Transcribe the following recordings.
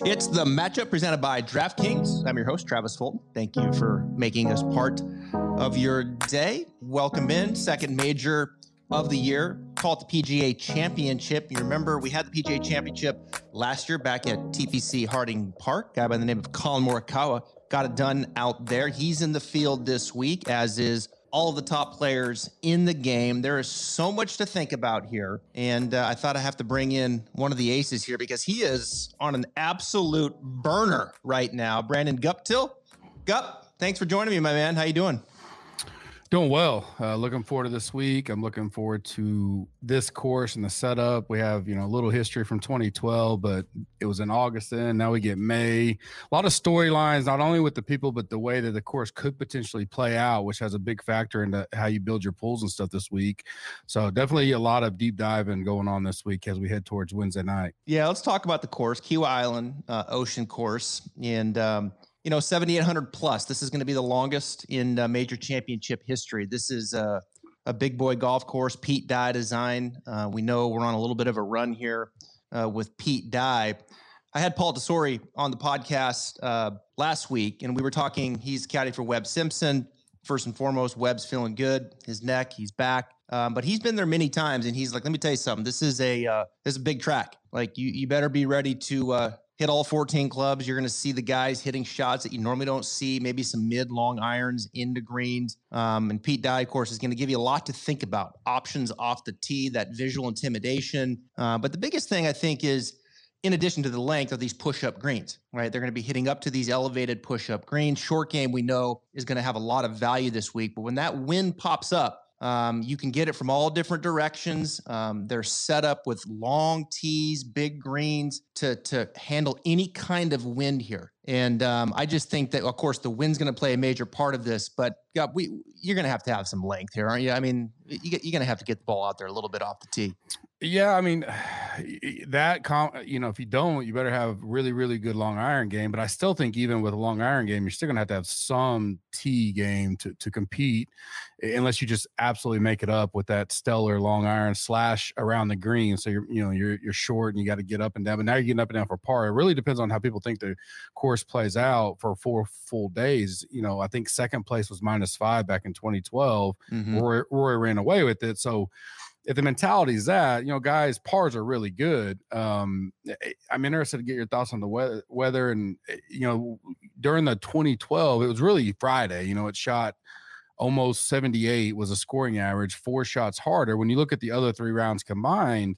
It's the matchup presented by DraftKings. I'm your host, Travis Fulton. Thank you for making us part of your day. Welcome in. Second major of the year. Call it the PGA Championship. You remember we had the PGA Championship last year back at TPC Harding Park. A guy by the name of Colin Morikawa got it done out there. He's in the field this week, as is all of the top players in the game. There is so much to think about here. And I thought I have to bring in one of the aces here because he is on an absolute burner right now. Brandon Guptill. Gup, thanks for joining me, my man. How you doing? Doing well. Looking forward to this week. I'm looking forward to this course and the setup. We have, a little history from 2012, but it was in August then. Now we get May. A lot of storylines, not only with the people, but the way that the course could potentially play out, which has a big factor into how you build your pools and stuff this week. So definitely a lot of deep diving going on this week as we head towards Wednesday night. Yeah, let's talk about the course, Kiawah Island Ocean Course. And, 7,800 plus. This is going to be the longest in major championship history. This is a big boy golf course, Pete Dye design. We know we're on a little bit of a run here with Pete Dye. I had Paul Tesori on the podcast last week, and we were talking. He's caddy for Webb Simpson. First and foremost, Webb's feeling good. His neck, he's back. But he's been there many times, and he's like, let me tell you something. This is a big track. Like, you better be ready to hit all 14 clubs. You're going to see the guys hitting shots that you normally don't see, maybe some mid-long irons into greens. And Pete Dye, of course, is going to give you a lot to think about. Options off the tee, that visual intimidation. But the biggest thing, I think, is in addition to the length of these push-up greens, right? They're going to be hitting up to these elevated push-up greens. Short game, we know, is going to have a lot of value this week. But when that wind pops up, you can get it from all different directions. They're set up with long tees, big greens to handle any kind of wind here. And I just think that, of course, the wind's going to play a major part of this. But yeah, you're going to have some length here, aren't you? I mean, you're going to have to get the ball out there a little bit off the tee. Yeah, I mean, if you don't, you better have really, really good long iron game. But I still think even with a long iron game, you're still going to have some tee game to compete, unless you just absolutely make it up with that stellar long iron slash around the green. So you're short and you got to get up and down. But now you're getting up and down for par. It really depends on how people think the course plays out for 4 full days. I think second place was -5 back in 2012. Mm-hmm. Rory ran away with it. So if the mentality is that, guys, pars are really good. I'm interested to get your thoughts on the weather. And, during the 2012, it was really Friday. It shot almost 78 was a scoring average, 4 shots harder. When you look at the other 3 rounds combined,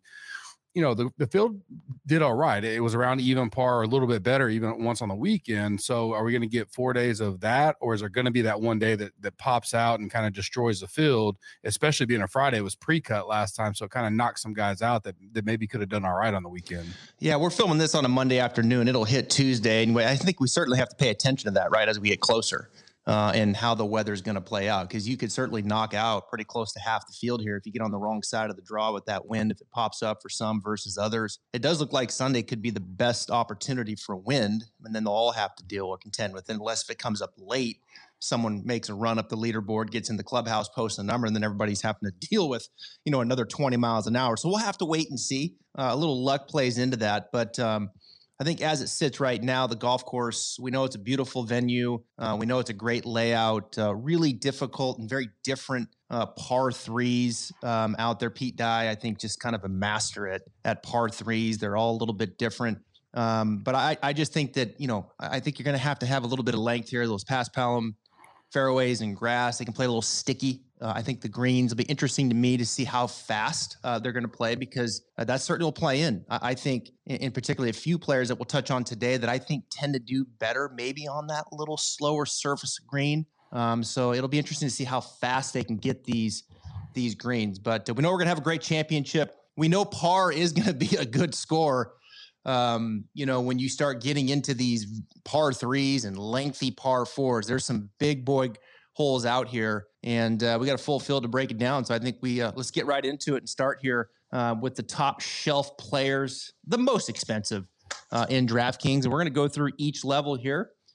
the field did all right. It was around even par, or a little bit better even once on the weekend. So are we going to get 4 days of that, or is there going to be that one day that pops out and kind of destroys the field, especially being a Friday? It was pre-cut last time, so it kind of knocked some guys out that maybe could have done all right on the weekend. Yeah, we're filming this on a Monday afternoon. It'll hit Tuesday. And I think we certainly have to pay attention to that, right, as we get closer. And how the weather's going to play out, because you could certainly knock out pretty close to half the field here if you get on the wrong side of the draw with that wind, if it pops up for some versus others. It does look like Sunday could be the best opportunity for wind, and then they'll all have to deal or contend with it, unless if it comes up late, someone makes a run up the leaderboard, gets in the clubhouse, posts a number, and then everybody's having to deal with, another 20 miles an hour. So we'll have to wait and see. A little luck plays into that, but I think as it sits right now, the golf course, we know it's a beautiful venue. We know it's a great layout, really difficult and very different par threes out there. Pete Dye, I think, just kind of a master at par threes. They're all a little bit different. But I just think that, I think you're going to have a little bit of length here. Those paspalum fairways and grass, they can play a little sticky. I think the greens will be interesting to me to see how fast they're going to play, because that certainly will play in. I think in particularly a few players that we'll touch on today that I think tend to do better maybe on that little slower surface green. So it'll be interesting to see how fast they can get these greens. But we know we're going to have a great championship. We know par is going to be a good score. When you start getting into these par threes and lengthy par fours, there's some big boy holes out here, and we got a full field to break it down. So I think we let's get right into it and start here with the top shelf players, the most expensive in DraftKings, and we're going to go through each level here.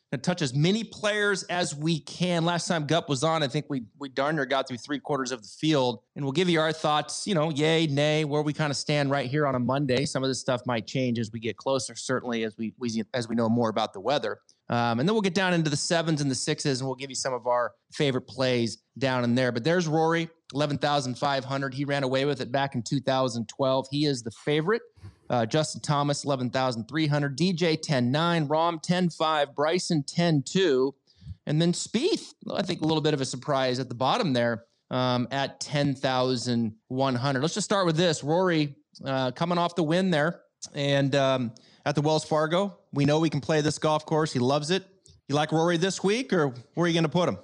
to touch as many players as we can. Last time Gup was on, I think we darn near got through 3/4 of the field, and we'll give you our thoughts, yay, nay, where we kind of stand right here on a Monday. Some of this stuff might change as we get closer, certainly as we know more about the weather. And then we'll get down into the 7s and the 6s, and we'll give you some of our favorite plays down in there. But there's Rory, 11,500. He ran away with it back in 2012. He is the favorite. Justin Thomas, 11,300. DJ, 10,900. Rahm, 10,500. Bryson, 10,200. And then Spieth, I think a little bit of a surprise at the bottom there at 10,100. Let's just start with this. Rory coming off the win there. And at the Wells Fargo, we know we can play this golf course. He loves it. You like Rory this week, or where are you going to put him?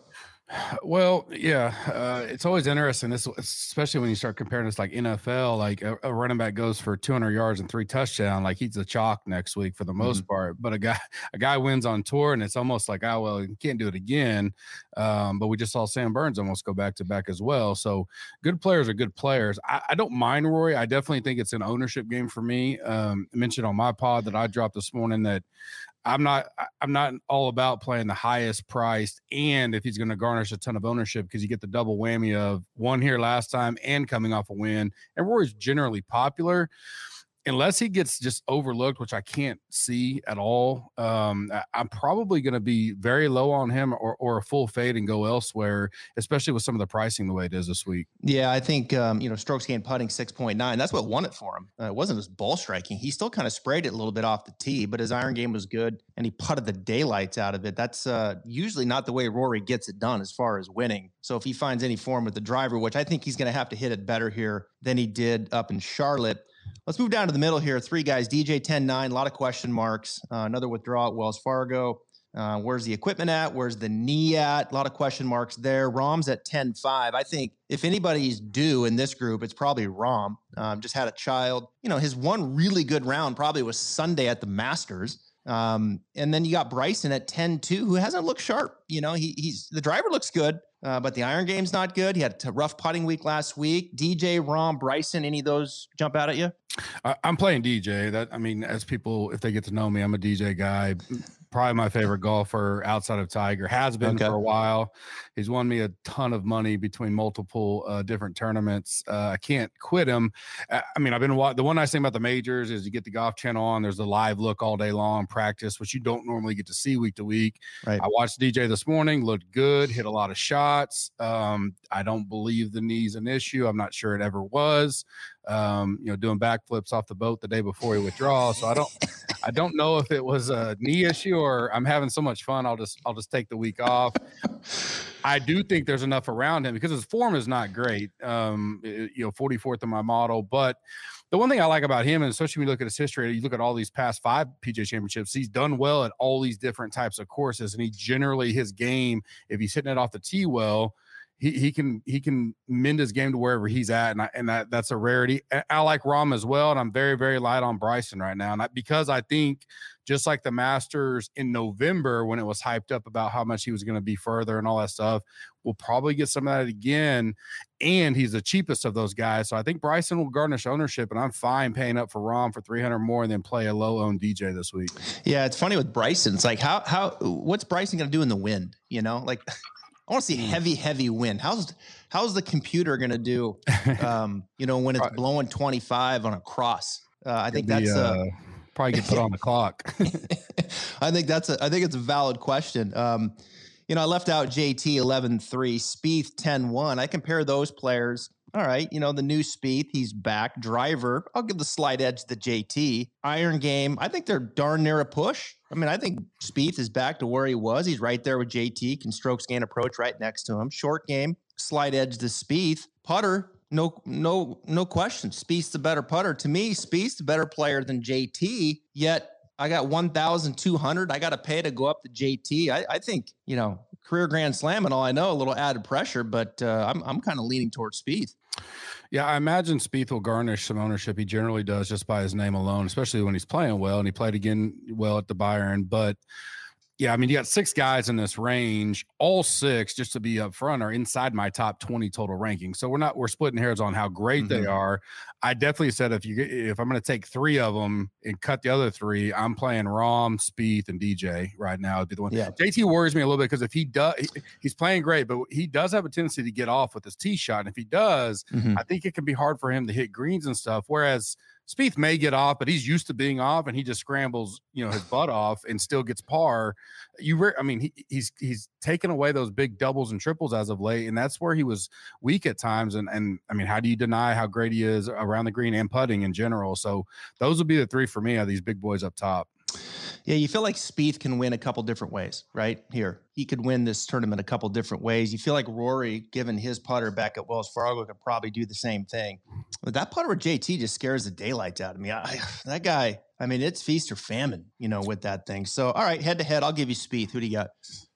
Well, yeah, it's always interesting, especially when you start comparing this like NFL, like a running back goes for 200 yards and 3 touchdowns, like he's a chalk next week for the most part. But a guy wins on tour, and it's almost like, oh, well, you can't do it again. But we just saw Sam Burns almost go back to back as well. So good players are good players. I don't mind Rory. I definitely think it's an ownership game for me. I mentioned on my pod that I dropped this morning that I'm not all about playing the highest priced, and if he's going to garnish a ton of ownership, because you get the double whammy of one here last time and coming off a win. And Rory's generally popular. Unless he gets just overlooked, which I can't see at all, I'm probably going to be very low on him or a full fade and go elsewhere, especially with some of the pricing the way it is this week. Yeah, I think, strokes gained putting 6.9. That's what won it for him. It wasn't his ball striking. He still kind of sprayed it a little bit off the tee, but his iron game was good, and he putted the daylights out of it. That's usually not the way Rory gets it done as far as winning. So if he finds any form with the driver, which I think he's going to have to hit it better here than he did up in Charlotte. Let's move down to the middle here. 3 guys, DJ 10-9, a lot of question marks. Another withdrawal at Wells Fargo. Where's the equipment at? Where's the knee at? A lot of question marks there. Rahm's at 10-5. I think if anybody's due in this group, it's probably Rahm. Just had a child. His one really good round probably was Sunday at the Masters. And then you got Bryson at 10-2, who hasn't looked sharp. He's the driver looks good, but the iron game's not good. He had a rough putting week last week. DJ, Rahm, Bryson, any of those jump out at you? I'm playing DJ. As people, if they get to know me, I'm a DJ guy. Probably my favorite golfer outside of Tiger, has been for a while. He's won me a ton of money between multiple different tournaments. I can't quit him. I've been the one nice thing about the majors is you get the Golf Channel on. There's the live look all day long practice, which you don't normally get to see week to week. Right. I watched DJ this morning, looked good, hit a lot of shots. I don't believe the knee's an issue. I'm not sure it ever was. Doing backflips off the boat the day before he withdraws. So I don't know if it was a knee issue or I'm having so much fun. I'll just take the week off. I do think there's enough around him because his form is not great. 44th in my model, but the one thing I like about him, and especially when you look at his history, you look at all these past 5 PGA championships, he's done well at all these different types of courses. And his game, if he's hitting it off the tee well, he can mend his game to wherever he's at, and that's a rarity. I like Rahm as well, and I'm very, very light on Bryson right now, and because I think just like the Masters in November when it was hyped up about how much he was going to be further and all that stuff, we'll probably get some of that again. And he's the cheapest of those guys, so I think Bryson will garnish ownership, and I'm fine paying up for Rahm for 300 more and then play a low-owned DJ this week. Yeah, it's funny with Bryson. It's like what's Bryson going to do in the wind? I want to see heavy wind. How's the computer going to do, when it's blowing 25 on a cross? I think that's probably get put on the clock. I think it's a valid question. I left out JT 11-3, Spieth 10-1. I compare those players. All right, the new Spieth, he's back. Driver, I'll give the slight edge to JT. Iron game, I think they're darn near a push. I think Spieth is back to where he was. He's right there with JT, can strokes gain approach right next to him. Short game, slight edge to Spieth. Putter, no question. Spieth's the better putter. To me, Spieth's the better player than JT, yet I got 1,200. I got to pay to go up to JT. I think, career Grand Slam and all, I know a little added pressure, but I'm kind of leaning towards Spieth. Yeah, I imagine Spieth will garnish some ownership. He generally does just by his name alone, especially when he's playing well, and he played again well at the Byron. But Yeah, I mean, you got 6 guys in this range. All 6, just to be upfront, are inside my top 20 total ranking. So we're splitting hairs on how great they are. I definitely said if I'm going to take 3 of them and cut the other 3, I'm playing Rahm, Spieth, and DJ right now. Would be the one. Yeah. JT worries me a little bit because if he does, he's playing great, but he does have a tendency to get off with his tee shot. And if he does, I think it can be hard for him to hit greens and stuff. Whereas Spieth may get off, but he's used to being off, and he just scrambles, his butt off and still gets par. He's taken away those big doubles and triples as of late, and that's where he was weak at times. And I mean, how do you deny how great he is around the green and putting in general? So those would be the 3 for me, are these big boys up top. Yeah, you feel like Spieth can win a couple different ways, right? Here, he could win this tournament a couple different ways. You feel like Rory, given his putter back at Wells Fargo, could probably do the same thing. But that putter with JT just scares the daylights out of me. That guy, I mean, it's feast or famine, with that thing. So, all right, head to head, I'll give you Spieth. Who do you got?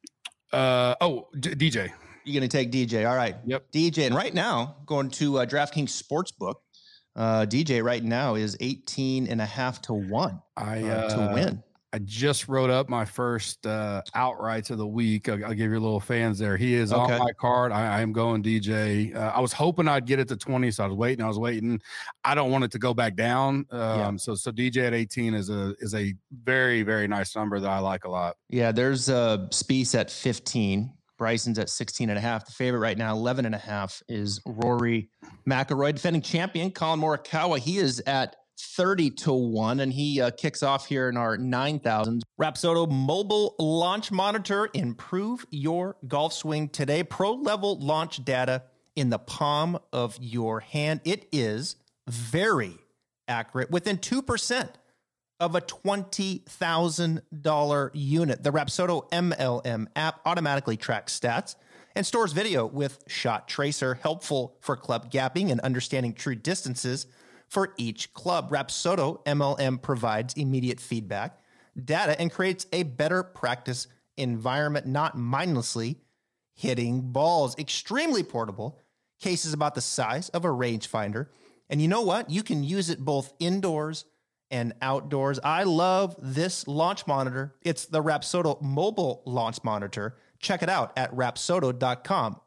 DJ. You're going to take DJ. All right. Yep. DJ. And right now, going to DraftKings Sportsbook, DJ right now is 18.5 to 1 to win. I just wrote up my first outrights of the week. I'll give you a little fans there. He is on my card. I am going DJ. I was hoping I'd get it to 20, so I was waiting. I don't want it to go back down. So DJ at 18 is a very, very nice number that I like a lot. Yeah, there's Spieth at 15. Bryson's at 16.5. The favorite right now, 11.5, is Rory McIlroy, defending champion Colin Morikawa. He is at 30 to 1, and he kicks off here in our 9,000. Rapsodo mobile launch monitor. Improve your golf swing today. Pro level launch data in the palm of your hand. It is very accurate, within 2% of a $20,000 unit. The Rapsodo MLM app automatically tracks stats and stores video with Shot Tracer, helpful for club gapping and understanding true distances for each club. Rapsodo MLM provides immediate feedback, data, and creates a better practice environment, not mindlessly hitting balls. Extremely portable, cases about the size of a rangefinder. And you know what? You can use it both indoors and outdoors. I love this launch monitor. It's the Rapsodo mobile launch monitor. Check it out at rapsodo.com,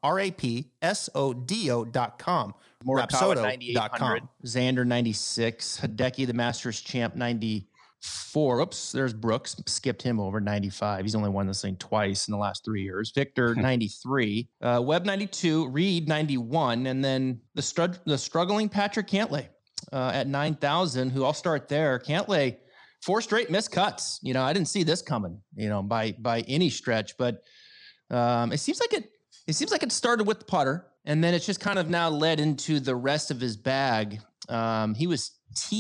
rapsodo.com. Rapsodo.com. Xander 96, Hideki the Masters champ 94. Oops, there's Brooks. Skipped him over 95. He's only won this thing twice in the last 3 years. Victor 93, Webb 92, Reed 91, and then the struggling Patrick Cantlay at 9,000. Who I'll start there. Cantlay, 4 straight missed cuts. I didn't see this coming. By any stretch, but it seems like it started with the putter, and then it's just kind of now led into the rest of his bag. He was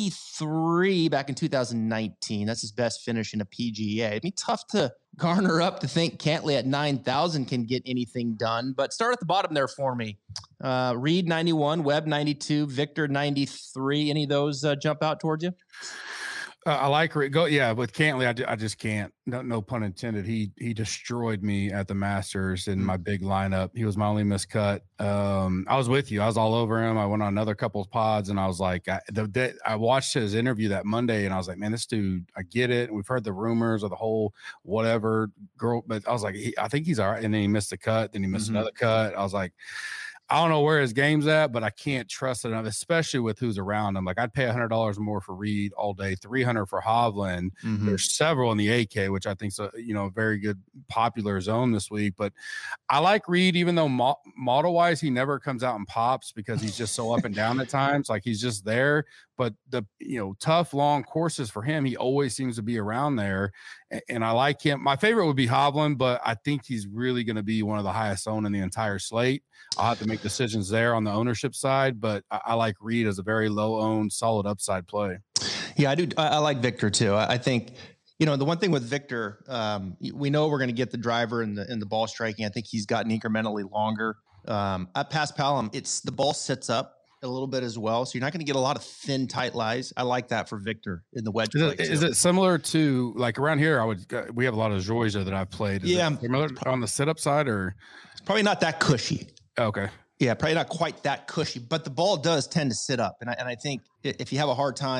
T3 back in 2019. That's his best finish in a PGA. It'd be tough to garner up to think Cantlay at 9,000 can get anything done, but start at the bottom there for me. Reed 91, Webb 92, Victor 93. Any of those jump out towards you? I like it. With Cantlay, I just can't. No pun intended. He destroyed me at the Masters in my big lineup. He was my only miscut. I was with you. I was all over him. I went on another couple of pods, and I was like, I watched his interview that Monday, and I was like, man, this dude, I get it. We've heard the rumors of the whole whatever girl, but I was like, I think he's all right. And then he missed a cut. Then he missed another cut. I was like, I don't know where his game's at, but I can't trust it enough, especially with who's around him. Like, I'd pay $100 more for Reed all day, $300 for Hovland. There's several in the AK, which I think is a very good popular zone this week. But I like Reed, even though model wise he never comes out and pops because he's just so up and down at times. Like, he's just there. But the tough long courses for him, he always seems to be around there, and I like him. My favorite would be Hovland, but I think he's really going to be one of the highest owned in the entire slate. I'll have to make decisions there on the ownership side, but I like Reed as a very low owned, solid upside play. Yeah, I do. I like Victor too. I think the one thing with Victor, we know we're going to get the driver and the ball striking. I think he's gotten incrementally longer. At Pass Palom, the ball sits up a little bit as well, so you're not going to get a lot of thin, tight lies. I like that for Victor in the wedge play. Is it similar to, like, around here? We have a lot of Georgia that I've played. Is it similar on the sit up side, or it's probably not that cushy? Okay. Yeah, probably not quite that cushy, but the ball does tend to sit up, and I think if you have a hard time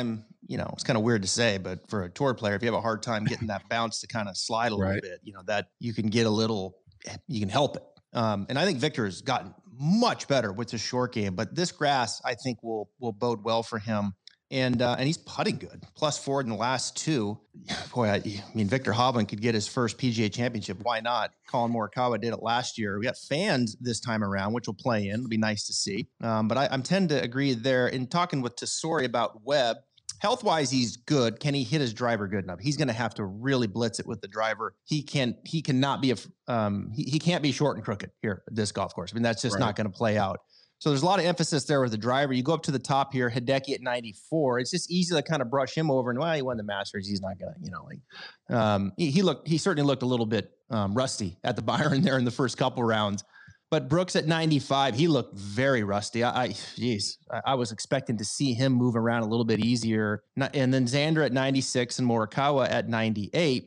it's kind of weird to say, but for a tour player, if you have a hard time getting that bounce to kind of slide a little bit, that you can get you can help it. And I think Viktor has gotten much better with his short game, but this grass, I think will bode well for him. And he's putting good, +4 in the last 2. Boy, I mean, Viktor Hovland could get his first PGA championship. Why not? Colin Morikawa did it last year. We got fans this time around, which will play in. It'll be nice to see. But I tend to agree there. In talking with Tesori about Webb, health-wise, he's good. Can he hit his driver good enough? He's going to have to really blitz it with the driver. He cannot be he can't be short and crooked here at this golf course. I mean, that's just not going to play out. So there's a lot of emphasis there with the driver. You go up to the top here, Hideki at 94. It's just easy to kind of brush him over. And he won the Masters. He's not going to, he certainly looked a little bit rusty at the Byron there in the first couple rounds. But Brooks at 95, he looked very rusty. I was expecting to see him move around a little bit easier. And then Xander at 96 and Morikawa at 98.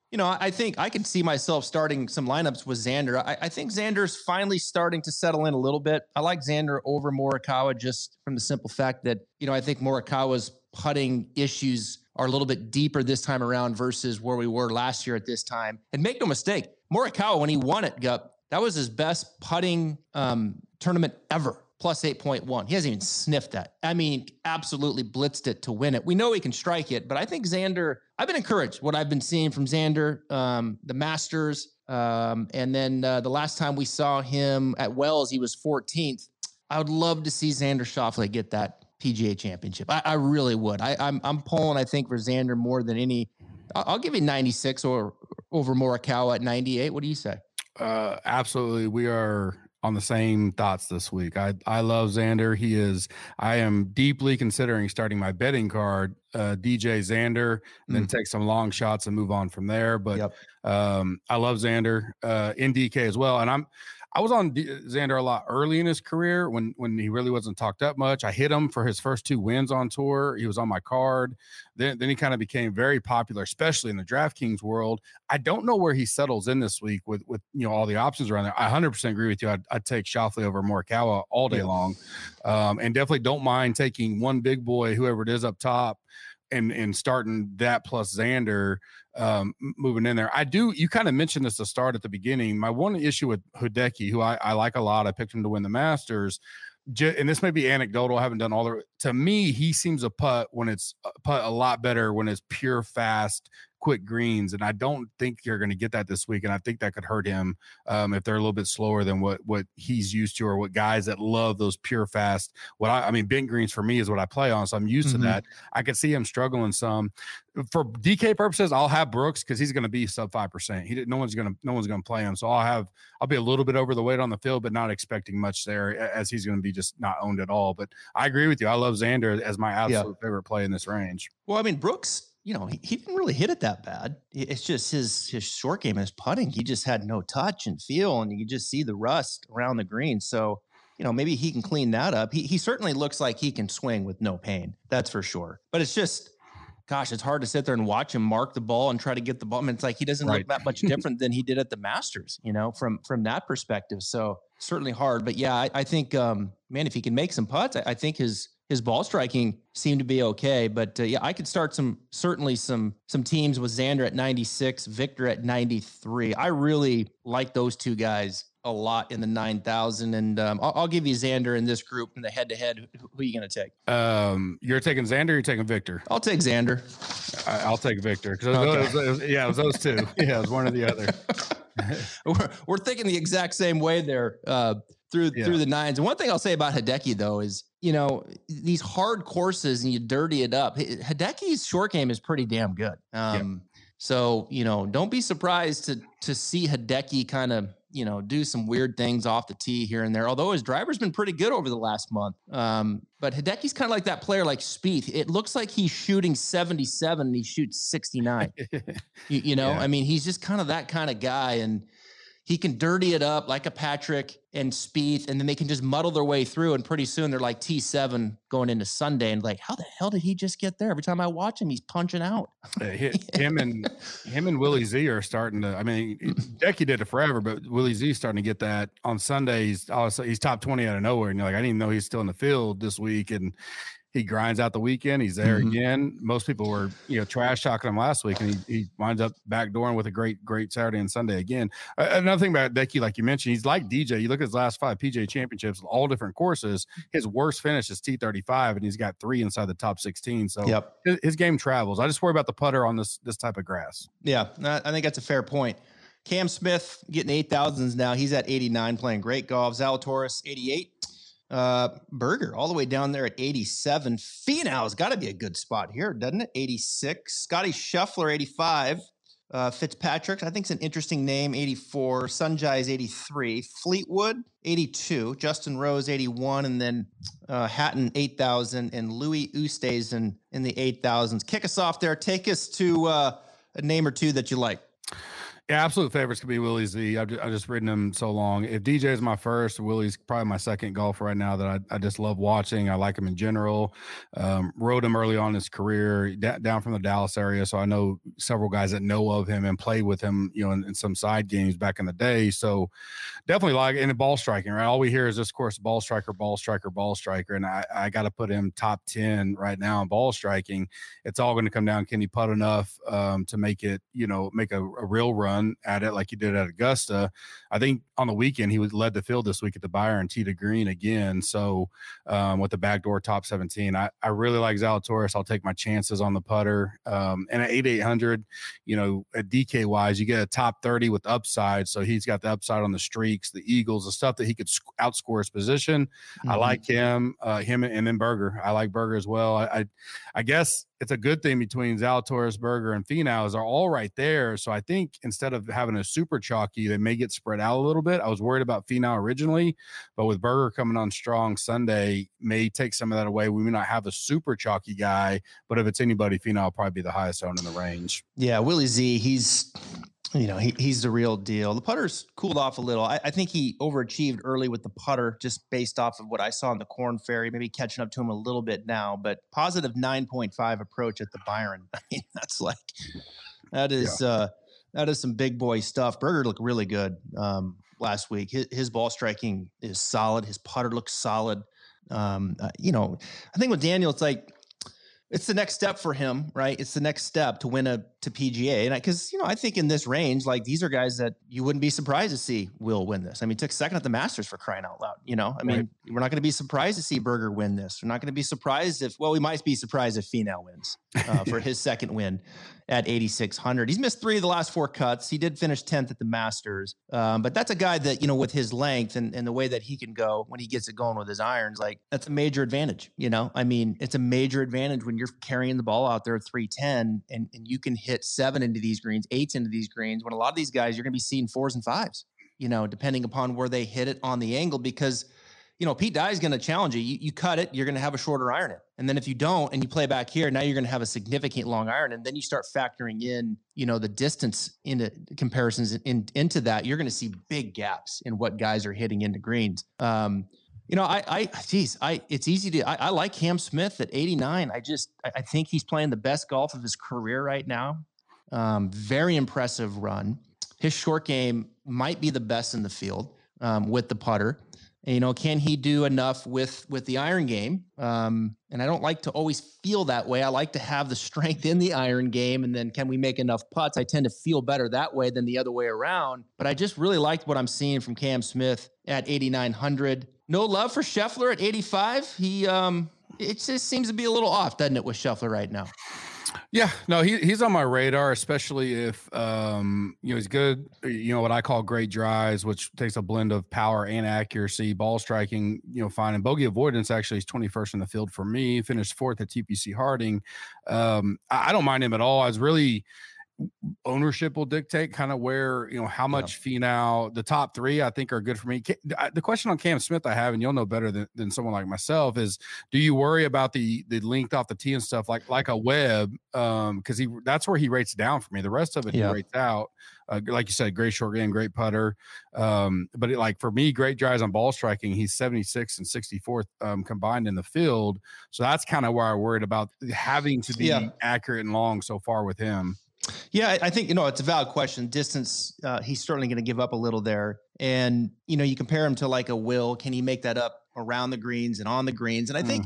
I think I could see myself starting some lineups with Xander. I think Xander's finally starting to settle in a little bit. I like Xander over Morikawa just from the simple fact that, I think Morikawa's putting issues are a little bit deeper this time around versus where we were last year at this time. And make no mistake, Morikawa, when he won it, that was his best putting tournament ever. +8.1. He hasn't even sniffed that. I mean, absolutely blitzed it to win it. We know he can strike it, but I think Xander, I've been encouraged what I've been seeing from Xander, the Masters. And then the last time we saw him at Wells, he was 14th. I would love to see Xander Schauffele get that PGA championship. I really would. I'm pulling, I think, for Xander more than any. I'll give you 96 or over Morikawa at 98. What do you say? Absolutely. We are on the same thoughts this week. I love Xander. I am deeply considering starting my betting card, DJ Xander, and then take some long shots and move on from there. But I love Xander in DK as well. And I was on Xander a lot early in his career when he really wasn't talked up much. I hit him for his first 2 wins on tour. He was on my card. Then he kind of became very popular, especially in the DraftKings world. I don't know where he settles in this week with all the options around there. I 100% agree with you. I'd take Schauffele over Morikawa all day long, and definitely don't mind taking one big boy, whoever it is up top, and starting that plus Xander moving in there. You kind of mentioned this to start at the beginning. My one issue with Hideki, who I like a lot, I picked him to win the Masters, and this may be anecdotal, I haven't done all to me, he seems to putt a lot better when it's pure fast, quick greens, and I don't think you're going to get that this week, and I think that could hurt him if they're a little bit slower than what he's used to, or what guys that love those pure fast. Bent greens for me is what I play on, so I'm used to that. I could see him struggling some. For DK purposes, I'll have Brooks because he's going to be sub 5%. No one's going to play him, so I'll be a little bit over the weight on the field, but not expecting much there, as he's going to be just not owned at all. But I agree with you. I love Xander as my absolute favorite play in this range. Well, I mean, Brooks, he didn't really hit it that bad. It's just his short game and his putting. He just had no touch and feel, and you could just see the rust around the green. So, maybe he can clean that up. He certainly looks like he can swing with no pain. That's for sure. But it's just, gosh, it's hard to sit there and watch him mark the ball and try to get the ball. I mean, it's like he doesn't look that much different than he did at the Masters, from that perspective. So certainly hard. But yeah, I think, if he can make some putts, I think his ball striking seemed to be okay. But I could start some teams with Xander at 96, Viktor at 93. I really like those two guys a lot in the 9,000. And I'll give you Xander in this group in the head-to-head. Who are you going to take? You're taking Xander or you're taking Viktor? I'll take Xander. I'll take Viktor. It was those two. Yeah, it was one or the other. we're thinking the exact same way there through the nines. And one thing I'll say about Hideki, though, is, these hard courses and you dirty it up. Hideki's short game is pretty damn good. So, don't be surprised to see Hideki kind of, do some weird things off the tee here and there, although his driver's been pretty good over the last month. But Hideki's kind of like that player like Spieth. It looks like he's shooting 77 and he shoots 69. I mean, he's just kind of that kind of guy, and he can dirty it up like a Patrick and Spieth, and then they can just muddle their way through, and pretty soon they're like T7 going into Sunday, and like, how the hell did he just get there? Every time I watch him, he's punching out. Him and Willie Z are starting to. I mean, Hideki did it forever, but Willie Z starting to get that on Sunday. He's top 20 out of nowhere, and you're like, I didn't even know he's still in the field this week, and He grinds out the weekend. He's there again. Most people were, trash talking him last week, and he winds up backdooring with a great Saturday and Sunday again. Another thing about Decky, like you mentioned, he's like DJ. You look at his last 5 PGA championships, all different courses. His worst finish is T35, and he's got 3 inside the top 16. So his game travels. I just worry about the putter on this type of grass. Yeah, I think that's a fair point. Cam Smith getting 8,000s now. He's at 89, playing great golf. Zalatoris 88. Berger all the way down there at 87. Finau's got to be a good spot here, doesn't it? 86. Scotty Scheffler 85. Fitzpatrick, I think, is an interesting name. 84. Sunjai's 83. Fleetwood 82. Justin Rose 81, and then Hatton 8,000, and Louis Oosthuizen in the 8,000s. Kick us off there. Take us to a name or two that you like. Yeah, absolute favorites could be Willie Z. I've just ridden him so long. If DJ is my first, Willie's probably my second golfer right now that I just love watching. I like him in general. Rode him early on in his career down from the Dallas area, so I know several guys that know of him and played with him, in some side games back in the day. So definitely like in the ball striking, right? All we hear is this course, ball striker, and I got to put him top 10 right now in ball striking. It's all going to come down, can he putt enough to make it, make a real run at it like he did at Augusta. I think on the weekend he led the field this week at the Byron tee to green again. So with the backdoor top 17, I really like Zalatoris. I'll take my chances on the putter. And at 8,800, at DK wise, you get a top 30 with upside. So he's got the upside on the streaks, the eagles, the stuff that he could outscore his position. I like him and then Berger. I like Berger as well. I guess it's a good thing between Zalatoris, Berger, and Finau is they're all right there. So I think instead of having a super chalky, they may get spread out a little bit. I was worried about Finau originally, but with Berger coming on strong Sunday, may take some of that away. We may not have a super chalky guy, but if it's anybody, Finau will probably be the highest owned in the range. Yeah, Willie Z, he's the real deal. The putter's cooled off a little. I think he overachieved early with the putter just based off of what I saw in the Corn Ferry, maybe catching up to him a little bit now, but positive 9.5 approach at the Byron. I mean, that is some big boy stuff. Berger looked really good last week. His ball striking is solid. His putter looks solid. I think with Daniel, it's the next step for him, right? It's the next step to win to PGA. And because, I think in this range, these are guys that you wouldn't be surprised to see Will win this. I mean, he took second at the Masters for crying out loud. We're not going to be surprised to see Berger win this. We're not going to be surprised we might be surprised if Finau wins for his second win at 8,600. He's missed 3 of the last 4 cuts. He did finish 10th at the Masters. But that's a guy that, with his length and the way that he can go when he gets it going with his irons, that's a major advantage. It's a major advantage when you're carrying the ball out there at 310 and you can hit 7 into these greens, 8s into these greens, when a lot of these guys, you're going to be seeing 4s and 5s, depending upon where they hit it on the angle, because Pete Dye is going to challenge you. You cut it, you're going to have a shorter iron in. And then if you don't, and you play back here, now you're going to have a significant long iron. And then you start factoring in, the distance into comparisons into that. You're going to see big gaps in what guys are hitting into greens. It's easy to, I like Cam Smith at 89. I think he's playing the best golf of his career right now. Very impressive run. His short game might be the best in the field with the putter. And, can he do enough with the iron game? And I don't like to always feel that way. I like to have the strength in the iron game. And then can we make enough putts? I tend to feel better that way than the other way around. But I just really liked what I'm seeing from Cam Smith at 8,900. No love for Scheffler at 85. It just seems to be a little off, doesn't it, with Scheffler right now? Yeah, no, he's on my radar, especially if he's good. What I call great drives, which takes a blend of power and accuracy. Ball striking, fine, and bogey avoidance. Actually, he's 21st in the field for me. Finished 4th at TPC Harding. I don't mind him at all. I was really. Ownership will dictate kind of where, how much Finau, the top 3, I think are good for me. The question on Cam Smith I have, and you'll know better than someone like myself, is do you worry about the length off the tee and stuff like a Webb? Because that's where he rates down for me. The rest of it he rates out. Like you said, great short game, great putter. But for me, great drives on ball striking. He's 76th and 64th combined in the field. So that's kind of where I worried about having to be accurate and long so far with him. Yeah, I think, it's a valid question. Distance, he's certainly going to give up a little there. And, you compare him to like a Will. Can he make that up around the greens and on the greens. And I think,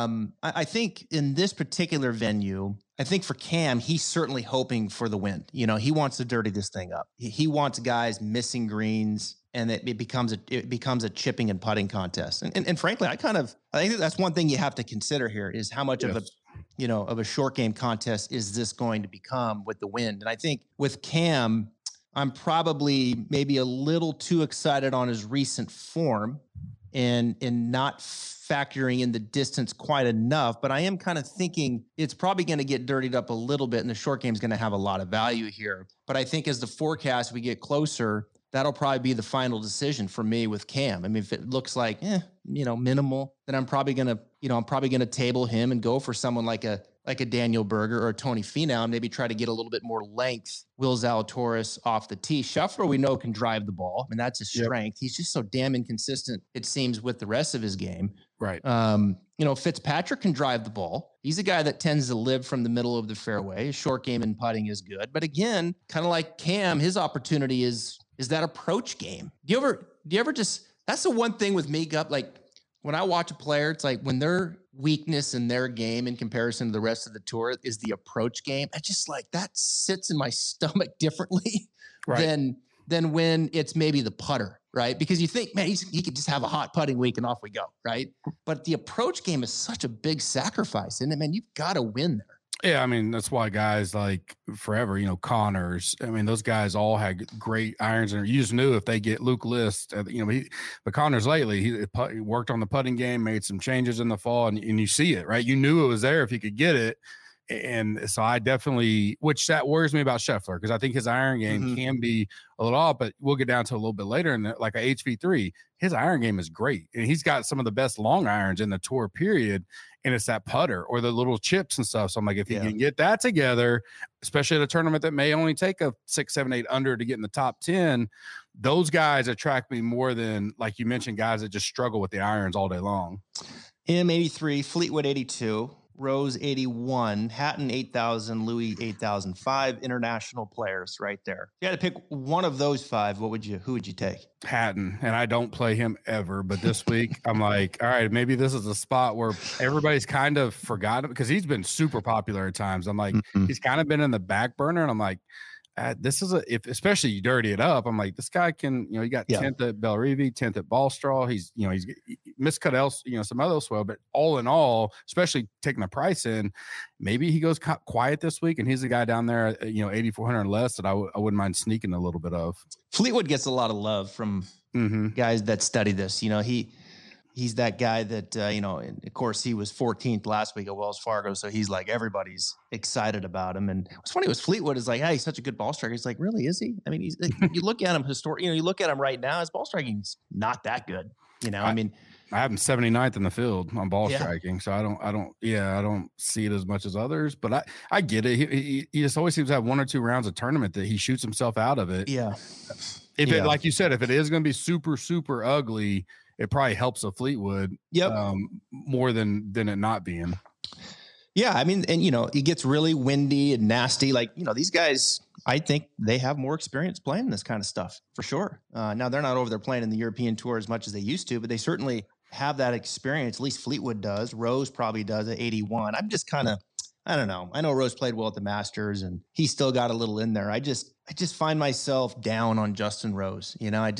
I think in this particular venue, I think for Cam, he's certainly hoping for the wind. You know, he wants to dirty this thing up. He wants guys missing greens, and it becomes a chipping and putting contest. And frankly, I think that's one thing you have to consider here is how much of a short game contest is this going to become with the wind. And I think with Cam, I'm probably maybe a little too excited on his recent form and not factoring in the distance quite enough. But I am kind of thinking it's probably going to get dirtied up a little bit, and the short game is going to have a lot of value here. But I think as the forecast, we get closer, that'll probably be the final decision for me with Cam. I mean, if it looks like, minimal, then I'm probably going to table him and go for someone like a Daniel Berger or a Tony Finau and maybe try to get a little bit more length. Will Zalatoris off the tee. Scheffler, we know, can drive the ball. I mean, that's his strength. He's just so damn inconsistent, it seems, with the rest of his game. Right. Fitzpatrick can drive the ball. He's a guy that tends to live from the middle of the fairway. His short game and putting is good. But again, kind of like Cam, his opportunity is that approach game. Do you ever just, that's the one thing with me, Gup, like when I watch a player, it's like when their weakness in their game in comparison to the rest of the tour is the approach game. I just like that sits in my stomach differently than when it's maybe the putter, right? Because you think, man, he could just have a hot putting week and off we go, right? But the approach game is such a big sacrifice, isn't it, man? You've got to win there. Yeah, I mean, that's why guys like forever, Connors, I mean, those guys all had great irons, and you just knew if they get Luke List, but Connors lately, he worked on the putting game, made some changes in the fall, and you see it, right? You knew it was there if he could get it. And so I definitely, which that worries me about Scheffler, because I think his iron game can be a little off, but we'll get down to a little bit later. And like a HV3, his iron game is great. And he's got some of the best long irons in the tour period. And it's that putter or the little chips and stuff. So I'm like, if you can get that together, especially at a tournament that may only take a 6, 7, 8 under to get in the top 10, those guys attract me more than, like you mentioned, guys that just struggle with the irons all day long. M83, Fleetwood 82. Rose 81, Hatton 8,000, Louis 8,000. 5 international players right there. If you had to pick one of those 5, who would you take? Hatton, and I don't play him ever, but this week I'm like, all right, maybe this is a spot where everybody's kind of forgotten because he's been super popular at times. I'm like, he's kind of been in the back burner, and I'm like, this is if especially you dirty it up. I'm like, this guy can, you got 10th at Bellerive, 10th at Ballstraw. He's miscut else, some other swell, but all in all, especially taking the price in, maybe he goes quiet this week, and he's the guy down there, 8,400 less that I wouldn't mind sneaking a little bit of. Fleetwood gets a lot of love from guys that study this. He's that guy that, and of course, he was 14th last week at Wells Fargo. So he's like, everybody's excited about him. And what's funny was Fleetwood is like, hey, he's such a good ball striker. He's like, really, is he? I mean, you look at him you look at him right now, his ball striking's not that good. I have him 79th in the field on ball striking. So I don't see it as much as others, but I get it. He just always seems to have 1 or 2 rounds of tournament that he shoots himself out of it. Yeah. It, like you said, if it is going to be super, super ugly, it probably helps a Fleetwood more than it not being. Yeah. I mean, and, it gets really windy and nasty. Like, these guys, I think they have more experience playing this kind of stuff for sure. Now they're not over there playing in the European Tour as much as they used to, but they certainly have that experience. At least Fleetwood does. Rose probably does at 81. I'm just kind of, I don't know. I know Rose played well at the Masters and he still got a little in there. I just find myself down on Justin Rose.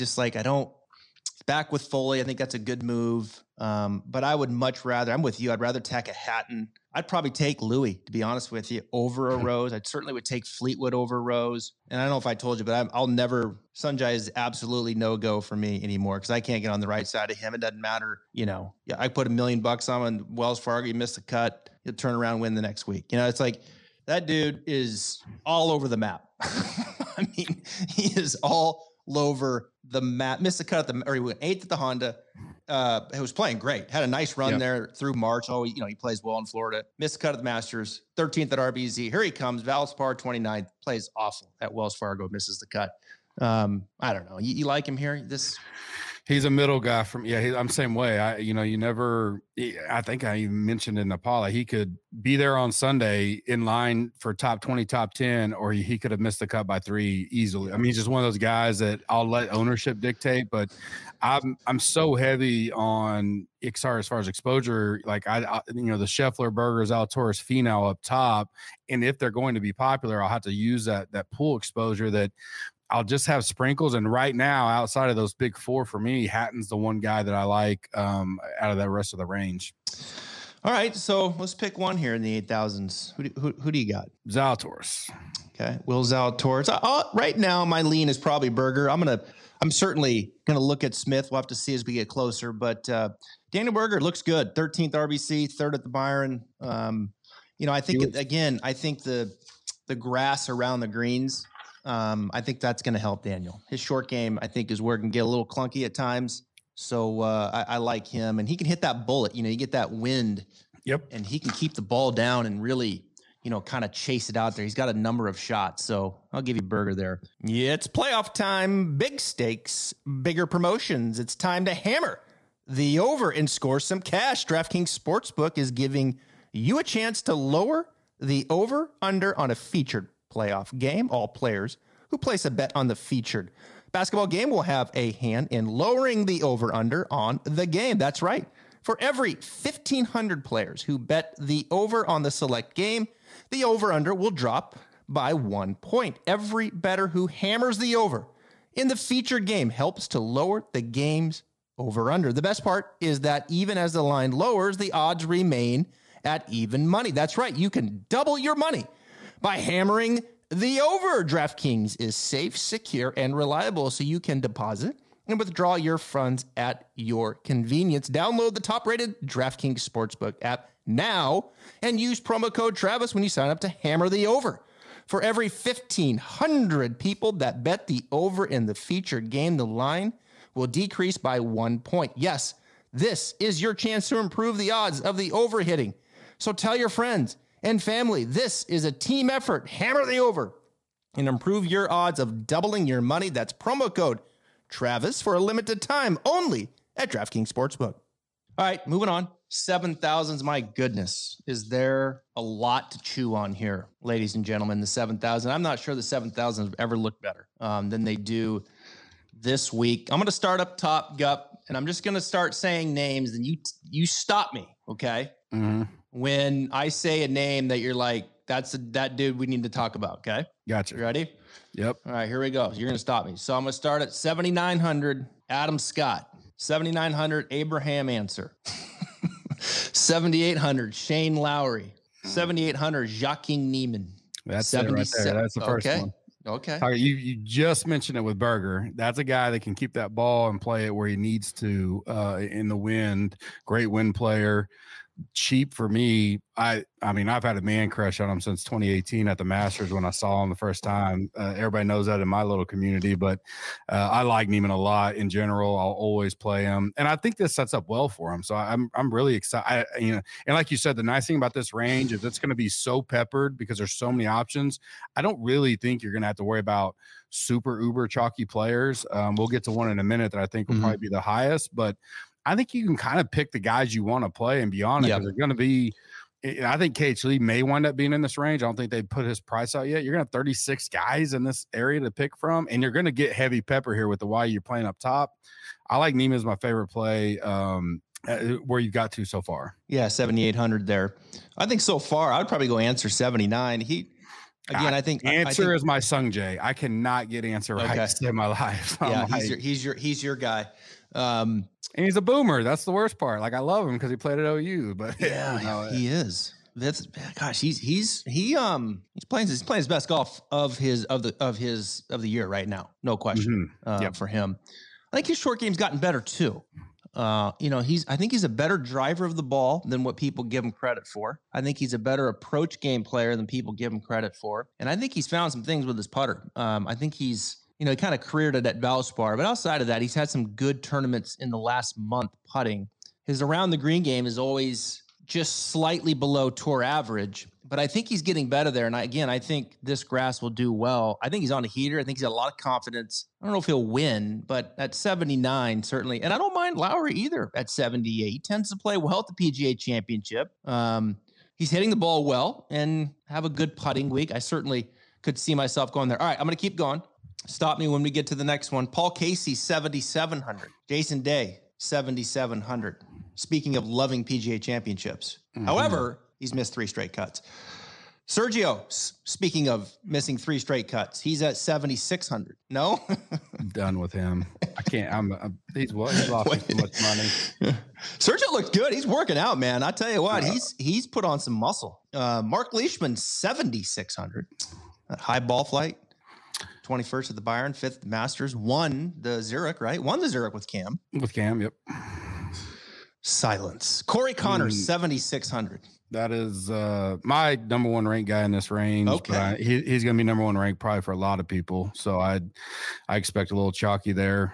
Back with Foley, I think that's a good move. But I would much rather, I'm with you, I'd rather take a Hatton. I'd probably take Louis, to be honest with you, over a Rose. I certainly would take Fleetwood over Rose. And I don't know if I told you, but I'll never, Sunjay is absolutely no-go for me anymore because I can't get on the right side of him. It doesn't matter, I put $1 million on Wells Fargo, you miss the cut, you'll turn around and win the next week. It's like, that dude is all over the map. I mean, he is all over the map. Missed the cut he went 8th at the Honda. He was playing great. Had a nice run there through March. He plays well in Florida. Missed the cut at the Masters. 13th at RBZ. Here he comes. Valspar 29th. Plays awful at Wells Fargo. Misses the cut. I don't know. You like him here? He's a middle guy from, I'm same way. I think I even mentioned in Napala, he could be there on Sunday in line for top 20, top 10, or he could have missed the cut by 3 easily. I mean, he's just one of those guys that I'll let ownership dictate, but I'm so heavy on XR as far as exposure. Like the Scheffler, Berger, Zalatoris, Finau up top. And if they're going to be popular, I'll have to use that pool exposure that I'll just have sprinkles. And right now, outside of those big 4 for me, Hatton's the one guy that I like out of that rest of the range. All right, so let's pick one here in the 8,000s. Who do you got? Zalatoris. Okay, Will Zalatoris. Right now, my lean is probably Berger. I'm certainly gonna look at Smith. We'll have to see as we get closer. But Daniel Berger looks good. 13th RBC, 3rd at the Byron. I think I think the grass around the greens. I think that's going to help Daniel. His short game, I think, is where it can get a little clunky at times. So I like him, and he can hit that bullet. You get that wind. Yep. And he can keep the ball down and really, kind of chase it out there. He's got a number of shots. So I'll give you Berger there. Yeah, it's playoff time. Big stakes, bigger promotions. It's time to hammer the over and score some cash. DraftKings Sportsbook is giving you a chance to lower the over-under on a featured playoff game. All players who place a bet on the featured basketball game will have a hand in lowering the over-under on the game. That's right. For every 1,500 players who bet the over on the select game, the over-under will drop by 1 point. Every bettor who hammers the over in the featured game helps to lower the game's over-under. The best part is that even as the line lowers, the odds remain at even money. That's right. You can double your money by hammering the over. DraftKings is safe, secure, and reliable, so you can deposit and withdraw your funds at your convenience. Download the top-rated DraftKings Sportsbook app now and use promo code Travis when you sign up to hammer the over. For every 1,500 people that bet the over in the featured game, the line will decrease by 1 point. Yes, this is your chance to improve the odds of the over hitting. So tell your friends and family, this is a team effort. Hammer the over and improve your odds of doubling your money. That's promo code Travis for a limited time only at DraftKings Sportsbook. All right, moving on. 7,000s. My goodness, is there a lot to chew on here, ladies and gentlemen? The 7,000. I'm not sure the 7,000 have ever looked better than they do this week. I'm going to start up top, Gup, and I'm just going to start saying names, and you stop me, okay? Mm-hmm. When I say a name that you're like, that dude we need to talk about, okay? Gotcha. You ready? Yep. All right, here we go. You're going to stop me. So I'm going to start at 7,900, Adam Scott. 7,900, Abraham Answer. 7,800, Shane Lowry. 7,800, Joaquin Niemann. That's it right there. That's the first one. Okay. You just mentioned it with Berger. That's a guy that can keep that ball and play it where he needs to in the wind. Great wind player. Cheap for me. I mean, I've had a man crush on him since 2018 at the Masters when I saw him the first time. Everybody knows that in my little community, but I like Niemann a lot in general. I'll always play him, and I think this sets up well for him. So I'm really excited. And like you said, the nice thing about this range is it's going to be so peppered because there's so many options. I don't really think you're going to have to worry about super uber chalky players. We'll get to one in a minute that I think will probably be the highest, but I think you can kind of pick the guys you want to play and be on it. Yep. They're going to be, I think KH Lee may wind up being in this range. I don't think they put his price out yet. You're going to have 36 guys in this area to pick from, and you're going to get heavy pepper here with the why you're playing up top. I like Niemann as my favorite play where you got to so far. Yeah, 7,800 there. I think so far, I would probably go Answer 79. I think Answer is my Sung Jae. I cannot get Answer right in my life. Yeah, he's your guy. And he's a boomer. That's the worst part. Like, I love him because he played at OU, but he is. That's he's playing his best golf of the year right now. No question. For him. I think his short game's gotten better too. I think he's a better driver of the ball than what people give him credit for. I think he's a better approach game player than people give him credit for. And I think he's found some things with his putter. I think he's, he kind of careered it at Valspar, but outside of that, he's had some good tournaments in the last month putting. His around the green game is always just slightly below tour average, but I think he's getting better there. And I think this grass will do well. I think he's on a heater. I think he's got a lot of confidence. I don't know if he'll win, but at 79, certainly. And I don't mind Lowry either at 78. He tends to play well at the PGA Championship. He's hitting the ball well and have a good putting week. I certainly could see myself going there. All right, I'm going to keep going. Stop me when we get to the next one. Paul Casey, 7,700. Jason Day, 7,700. Speaking of loving PGA Championships. However, he's missed 3 straight cuts. Sergio, speaking of missing 3 straight cuts, he's at 7,600. No? I'm done with him. I can't. He's lost too much money. Sergio looks good. He's working out, man. I tell you what, he's put on some muscle. Mark Leishman, 7,600. High ball flight. 21st at the Byron, 5th at the Masters, won the Zurich, right? Won the Zurich with Cam. With Cam, yep. Silence. Corey Connors, 7,600. That is my number 1 ranked guy in this range. Okay. He's going to be number 1 ranked probably for a lot of people. So I expect a little chalky there.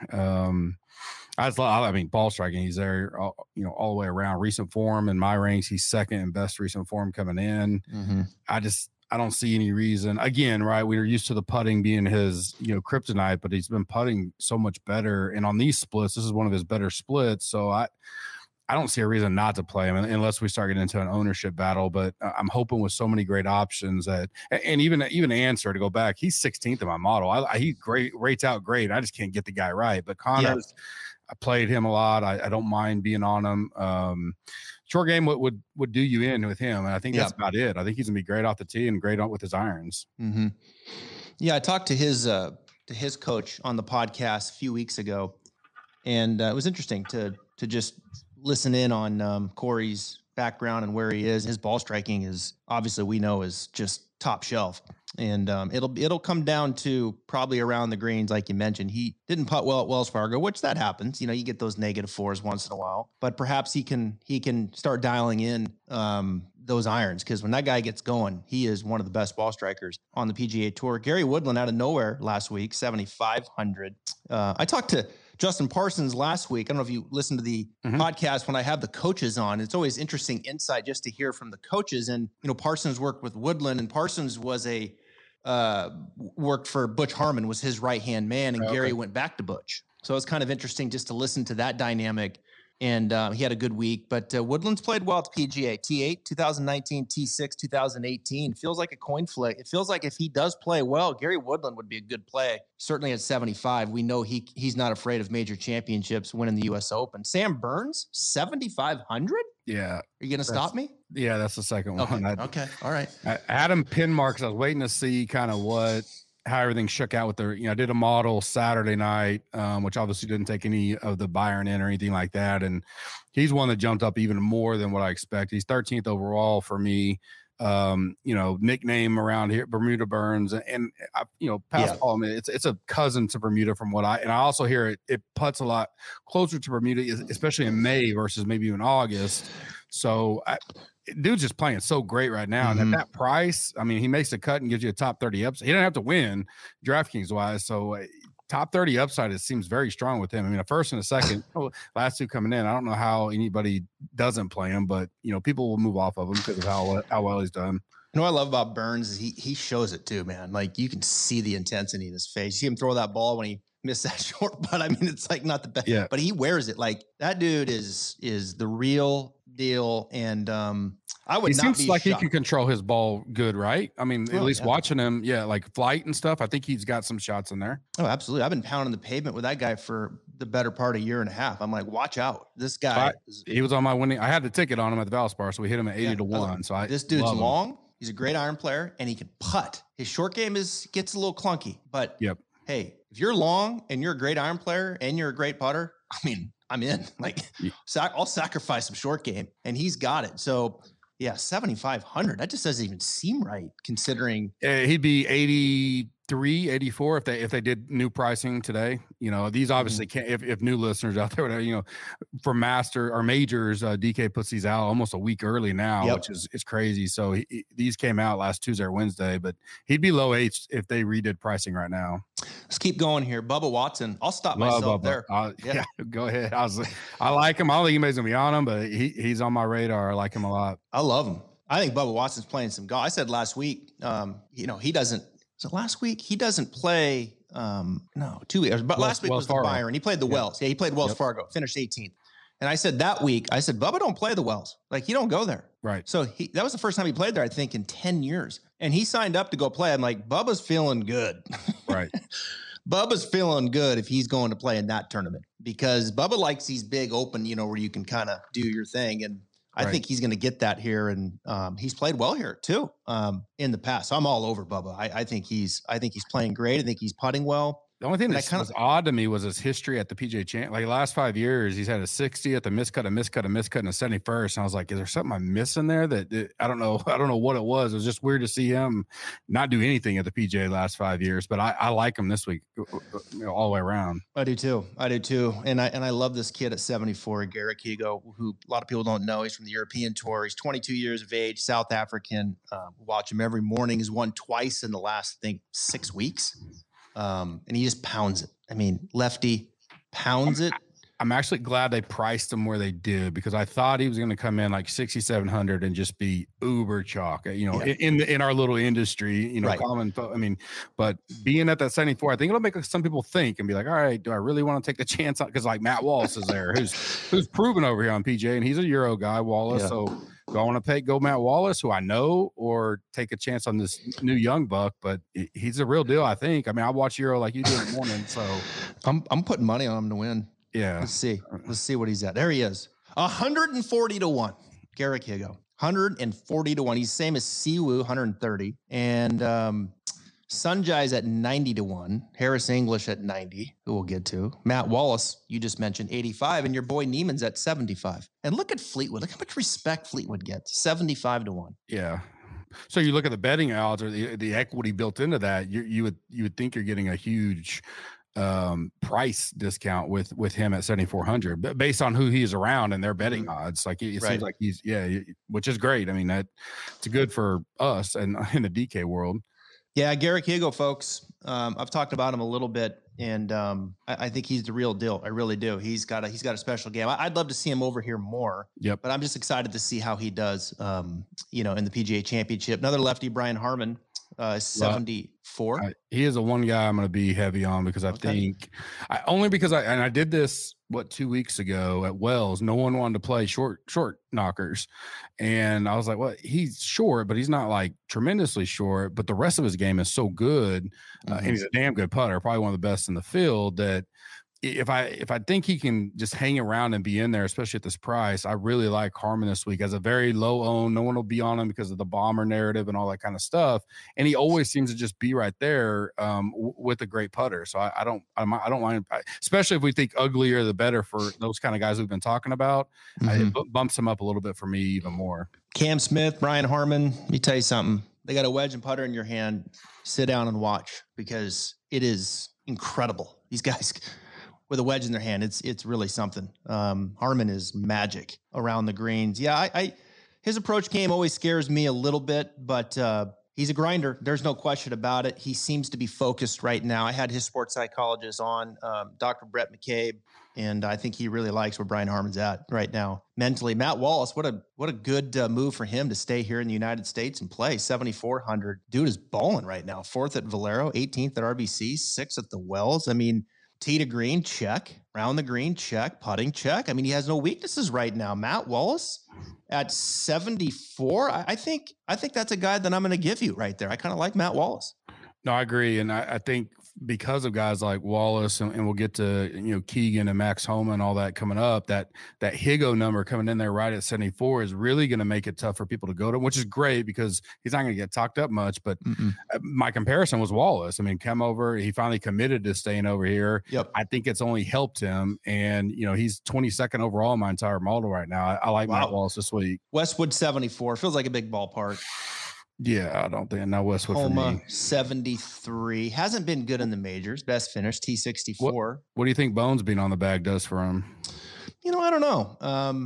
I mean, ball striking, he's there, all the way around. Recent form in my ranks, he's second in best recent form coming in. Mm-hmm. I don't see any reason. Again, right, we were used to the putting being his, kryptonite, but he's been putting so much better. And on these splits, this is one of his better splits. So I don't see a reason not to play him unless we start getting into an ownership battle. But I'm hoping with so many great options that, and even Answer, to go back, he's 16th in my model. He rates out great. I just can't get the guy right. But Connors, I played him a lot. I don't mind being on him. Short game would do you in with him, and I think that's about it. I think he's gonna be great off the tee and great with his irons. Mm-hmm. Yeah, I talked to his coach on the podcast a few weeks ago, and it was interesting to just listen in on Corey's background and where he is. His ball striking is obviously, we know, is just top shelf. And it'll come down to probably around the greens, like you mentioned. He didn't putt well at Wells Fargo, which that happens. You get those -4s once in a while. But perhaps he can start dialing in those irons, because when that guy gets going, he is one of the best ball strikers on the PGA Tour. Gary Woodland out of nowhere last week, 7,500. I talked to Justin Parsons last week. I don't know if you listened to the podcast when I have the coaches on. It's always interesting insight just to hear from the coaches. And, Parsons worked with Woodland, and Parsons was worked for Butch Harmon, was his right-hand man, and Gary went back to Butch. So it's kind of interesting just to listen to that dynamic. And he had a good week, but Woodland's played well at the PGA. T8, 2019, T6, 2018. Feels like a coin flip. It feels like if he does play well, Gary Woodland would be a good play. Certainly at 75. We know he's not afraid of major championships, winning the U.S. Open. Sam Burns, 7,500? Yeah. Are you going to stop me? Yeah, that's the second one. Okay. All right. I had him pin marks. I was waiting to see kind of how everything shook out with I did a model Saturday night, which obviously didn't take any of the Byron in or anything like that. And he's one that jumped up even more than what I expect. He's 13th overall for me. Nickname around here, Bermuda Burns, and past Paul, it's a cousin to Bermuda from what I also hear it puts a lot closer to Bermuda, especially in May versus maybe even August. So dude's just playing so great right now. And at that price, I mean, he makes a cut and gives you a top 30 upside. He doesn't have to win DraftKings wise. So top 30 upside, it seems very strong with him. I mean, a first and a second, last 2 coming in. I don't know how anybody doesn't play him, but people will move off of him because of how well he's done. What I love about Burns is he shows it too, man. Like, you can see the intensity in his face. You see him throw that ball when he missed that short putt. I mean, it's like not the best, but he wears it. Like, that dude is the real deal. And I would. He seems like shocked. He can control his ball good, right? I mean, at least watching him, like flight and stuff. I think he's got some shots in there. Oh, absolutely. I've been pounding the pavement with that guy for the better part of a year and a half. I'm like, watch out, this guy. He was on my winning. I had the ticket on him at the Valspar, so we hit him at 80-1. So this dude's long. He's a great iron player, and he can putt. His short game gets a little clunky, but hey, if you're long and you're a great iron player and you're a great putter, I mean, I'm in. Like, I'll sacrifice some short game, and he's got it. So, 7,500. That just doesn't even seem right, considering he'd be 384 if they did new pricing today. You know, these obviously can't, if new listeners out there, whatever, you know, for master or majors, DK puts these out almost a week early now, which is crazy. So these came out last Tuesday or Wednesday, but he'd be low eights if they redid pricing right now. Let's keep going here. Bubba Watson. I'll stop myself there. Yeah, go ahead. I like him. I don't think anybody's gonna be on him, but he's on my radar. I like him a lot. I love him. I think Bubba Watson's playing some golf. I said last week, you know, he doesn't. So last week he doesn't play. No, 2 weeks. But last week was the Byron. He played the Wells. Yeah, he played Wells Fargo. Finished 18th. And I said that week, I said, Bubba don't play the Wells. Like, he don't go there. Right. So that was the first time he played there, I think, in 10 years. And he signed up to go play. I'm like, Bubba's feeling good. Right. Bubba's feeling good if he's going to play in that tournament, because Bubba likes these big open, you know, where you can kind of do your thing. And I think he's going to get that here. And he's played well here too in the past. So I'm all over Bubba. I think he's playing great. I think he's putting well. The only thing that was odd to me was his history at the PGA Champ. Like, last 5 years, he's had a 60th, a miscut, and a 71st. And I was like, is there something I'm missing there that I don't know? I don't know what it was. It was just weird to see him not do anything at the PGA last 5 years. But I like him this week, you know, all the way around. I do too. And I love this kid at 74, Garrick Higo, who a lot of people don't know. He's from the European Tour. He's 22 years of age, South African. Watch him every morning. He's won twice in the last, I think, 6 weeks. And he just pounds it. I mean, lefty pounds it. I'm actually glad they priced him where they did, because I thought he was going to come in like 6,700 and just be uber chalk, you know, in our little industry, you know, common. I mean, but being at that 74, I think it'll make some people think and be like, all right, do I really want to take the chance on? Because like Matt Wallace is there, who's proven over here on PJ, and he's a Euro guy, Wallace. Yeah. So do I want to go Matt Wallace, who I know, or take a chance on this new young buck? But he's a real deal, I think. I mean, I watch Euro like you do in the morning, so I'm putting money on him to win. Yeah, let's see what he's at. There he is, 140-1. Garrick Higo, 140-1. He's same as Siwoo, 130, and Sunjai's at 90-1. Harris English at 90, who we'll get to. Matt Wallace, you just mentioned, 85, and your boy Neiman's at 75. And look at Fleetwood. Look how much respect Fleetwood gets. 75-1. Yeah. So you look at the betting odds or the equity built into that, you would think you're getting a huge price discount with him at 7,400, but based on who he's around and their betting odds, like it seems like he's which is great. I mean, it's good for us and in the DK world. Yeah, Garrick Higo, folks. I've talked about him a little bit, and I think he's the real deal. I really do. He's got a special game. I'd love to see him over here more. Yep. But I'm just excited to see how he does. You know, in the PGA Championship. Another lefty, Brian Harman, 74. He is the one guy I'm going to be heavy on, because I think I did this 2 weeks ago at Wells. No one wanted to play short knockers, and I was like, well, he's short, but he's not like tremendously short, but the rest of his game is so good, and he's a damn good putter, probably one of the best in the field, that if I think he can just hang around and be in there, especially at this price, I really like Harman this week as a very low own. No one will be on him because of the bomber narrative and all that kind of stuff. And he always seems to just be right there with a great putter. So I don't mind, especially if we think uglier the better for those kind of guys we've been talking about. It bumps him up a little bit for me even more. Cam Smith, Brian Harman. Let me tell you something. They got a wedge and putter in your hand. Sit down and watch, because it is incredible. These guys with a wedge in their hand, it's really something. Harman is magic around the greens. Yeah, his approach game always scares me a little bit, but he's a grinder. There's no question about it. He seems to be focused right now. I had his sports psychologist on, Dr. Brett McCabe, and I think he really likes where Brian Harman's at right now mentally. Matt Wallace, what a good move for him to stay here in the United States and play. 7,400. Dude is balling right now. 4th at Valero, 18th at RBC, 6th at the Wells. I mean, tee to green, check. Round the green, check. Putting, check. I mean, he has no weaknesses right now. Matt Wallace at 74. I think that's a guy that I'm going to give you right there. I kind of like Matt Wallace. No, I agree. And I think because of guys like Wallace, and we'll get to, Keegan and Max Homa and all that coming up, that Higo number coming in there right at 74 is really going to make it tough for people to go to, which is great because he's not going to get talked up much. But my comparison was Wallace. I mean, come over, he finally committed to staying over here. Yep. I think it's only helped him. And, he's 22nd overall in my entire model right now. I like Matt Wallace this week. Westwood 74 feels like a big ballpark. Yeah, I don't think now Westwood for Homa me. 73. Hasn't been good in the majors. Best finish T64. What do you think Bones being on the bag does for him? I don't know.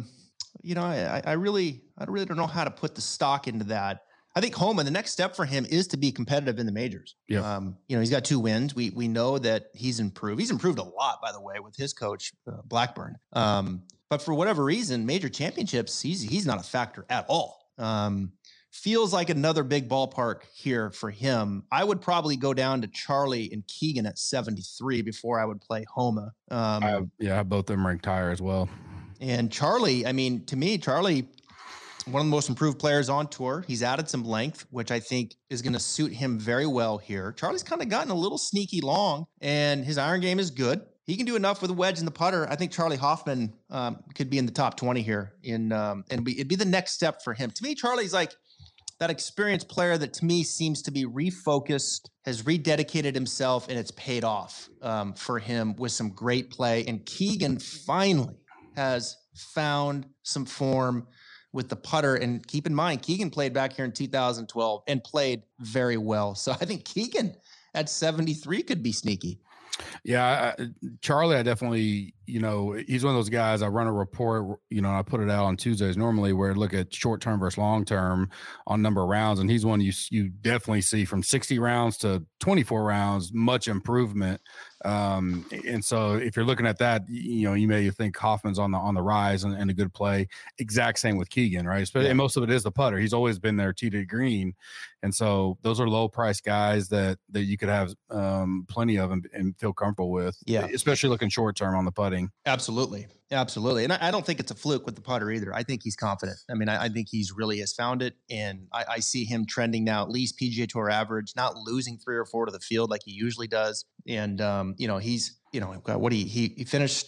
I really don't know how to put the stock into that. I think Homa, the next step for him is to be competitive in the majors. Yeah. He's got 2 wins. We know that he's improved. He's improved a lot, by the way, with his coach Blackburn. But for whatever reason, major championships, he's not a factor at all. Feels like another big ballpark here for him. I would probably go down to Charlie and Keegan at 73 before I would play Homa. I have both of them ranked higher as well. And Charlie, I mean, to me, Charlie, one of the most improved players on tour. He's added some length, which I think is going to suit him very well here. Charlie's kind of gotten a little sneaky long, and his iron game is good. He can do enough with the wedge and the putter. I think Charlie Hoffman could be in the top 20 here, and it'd be the next step for him. To me, Charlie's like that experienced player that to me seems to be refocused, has rededicated himself, and it's paid off for him with some great play. And Keegan finally has found some form with the putter. And keep in mind, Keegan played back here in 2012 and played very well. So I think Keegan at 73 could be sneaky. Yeah, Charlie, I definitely, he's one of those guys. I run a report, and I put it out on Tuesdays normally where I look at short-term versus long-term on number of rounds. And he's one you definitely see from 60 rounds to 24 rounds, much improvement. And so if you're looking at that, you may think Hoffman's on the rise and a good play. Exact same with Keegan, right? And most of it is the putter. He's always been there tee to green. And so those are low price guys that you could have plenty of and feel comfortable with. Yeah. Especially looking short term on the putting. Absolutely. And I don't think it's a fluke with the putter either. I think he's confident. I mean, I think he's really has found it. And I see him trending now, at least PGA Tour average, not losing 3 or 4 to the field like he usually does. And, he's, he finished,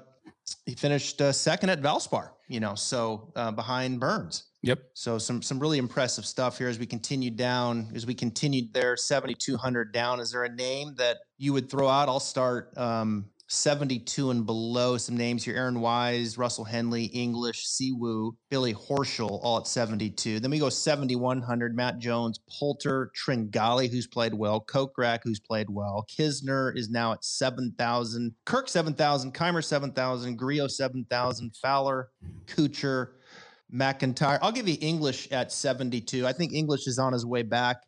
second at Valspar, so behind Burns. Yep. So some really impressive stuff here as we continued there, 7,200 down. Is there a name that you would throw out? I'll start 72 and below. Some names here: Aaron Wise, Russell Henley, English, Siwoo, Billy Horschel, all at 72. Then we go 7,100, Matt Jones, Poulter, Tringali, who's played well, Kokrak, who's played well, Kisner is now at 7,000, Kirk 7,000, Keimer 7,000, Grillo 7,000, Fowler, Kuchar, McIntyre. I'll give you English at 72. I think English is on his way back.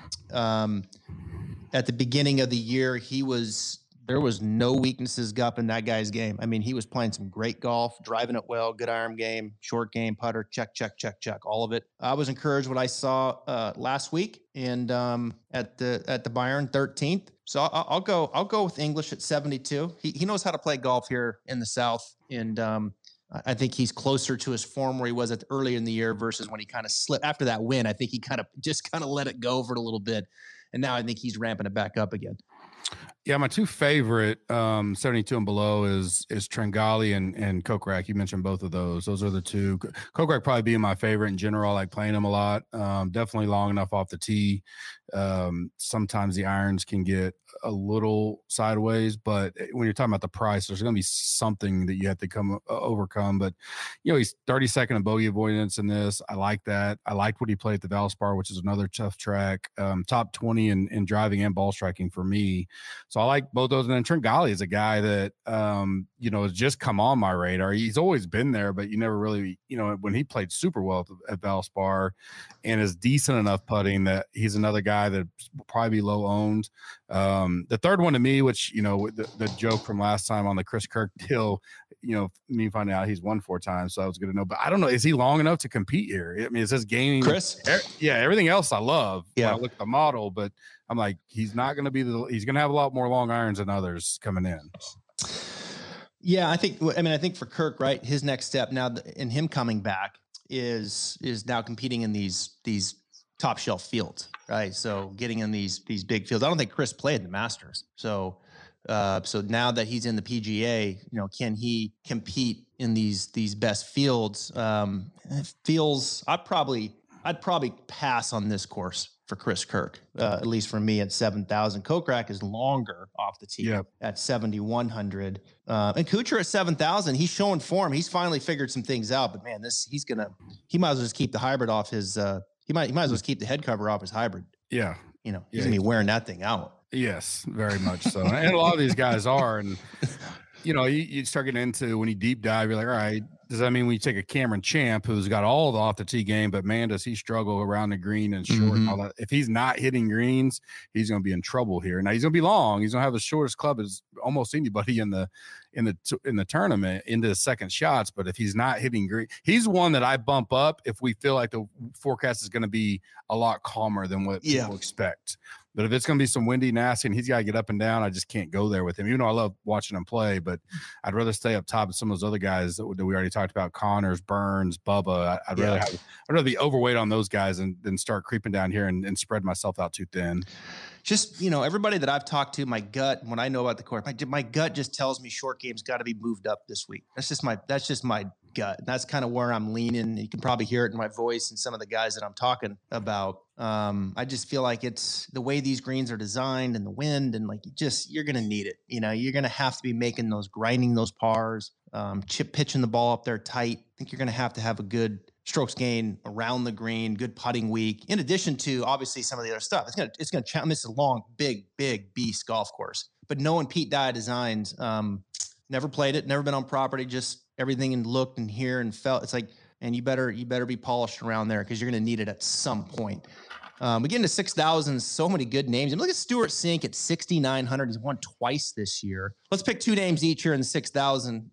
At the beginning of the year, there was no weaknesses up in that guy's game. I mean, he was playing some great golf, driving it well, good iron game, short game, putter, check, all of it. I was encouraged what I saw last week and at the Bayern 13th. So I'll go with English at 72. He knows how to play golf here in the South, and I think he's closer to his form where he was earlier in the year versus when he kind of slipped after that win. I think he kind of let it go for a little bit, and now I think he's ramping it back up again. Yeah, my 2 favorite 72 and below is Tringali and Kokrak. You mentioned both of those. Those are the 2. Kokrak probably being my favorite in general. I like playing him a lot. Definitely long enough off the tee. Sometimes the irons can get a little sideways, but when you're talking about the price, there's going to be something that you have to overcome. But he's 32nd in bogey avoidance in this. I like that. I liked what he played at the Valspar, which is another tough track. Top 20 in driving and ball striking for me. So I like both those. And then Tringali is a guy that has just come on my radar. He's always been there, but you never really, when he played super well at Valspar and is decent enough putting, that he's another guy that will probably be low owned. The third one to me, which, the joke from last time on the Chris Kirk deal, me finding out he's won 4 times. So that was good to know, but I don't know. Is he long enough to compete here? I mean, is this game, Chris? Yeah. Everything else I love. Yeah. When I look at the model, but I'm like, he's not going to be he's going to have a lot more long irons than others coming in. Yeah. I think for Kirk, right, his next step now in him coming back is now competing in these top shelf fields, right? So getting in these big fields. I don't think Chris played the Masters. So now that he's in the PGA, can he compete in these best fields? It feels I'd probably pass on this course for Chris Kirk, at least for me at 7,000. Kokrak is longer off the tee at 7,100. And Kuchar at 7,000, he's showing form. He's finally figured some things out, but man, he might as well just keep the hybrid off his He might as well keep the head cover off his hybrid. Yeah. He's gonna be wearing that thing out. Yes, very much so. And a lot of these guys are. And, you start getting into when you deep dive, you're like, all right, does that mean when you take a Cameron Champ who's got all the off the tee game, but man, does he struggle around the green and short and all that? If he's not hitting greens, he's going to be in trouble here. Now he's going to be long. He's going to have the shortest club as almost anybody in the tournament into the second shots. But if he's not hitting green, he's one that I bump up if we feel like the forecast is going to be a lot calmer than what people expect. But if it's going to be some windy, nasty, and he's got to get up and down, I just can't go there with him. Even though I love watching him play, but I'd rather stay up top of some of those other guys that we already talked about: Connors, Burns, Bubba. I'd rather be overweight on those guys than start creeping down here and spread myself out too thin. Just, everybody that I've talked to, my gut, when I know about the course, my gut just tells me short game's got to be moved up this week. That's just my gut. And that's kind of where I'm leaning. You can probably hear it in my voice and some of the guys that I'm talking about. I just feel like it's the way these greens are designed and the wind and you're going to need it. You're going to have to be grinding those pars, pitching the ball up there tight. I think you're going to have a good strokes gain around the green, good putting week, in addition to obviously some of the other stuff. It's going to challenge. This is a long, big beast golf course. But knowing Pete Dye Designs, never played it, never been on property, just everything and looked and hear and felt. It's like, and you better be polished around there because you're going to need it at some point. We get into 6,000, so many good names. And look at Stuart Sink at 6,900. He's won twice this year. Let's pick 2 names each here in the 6,000.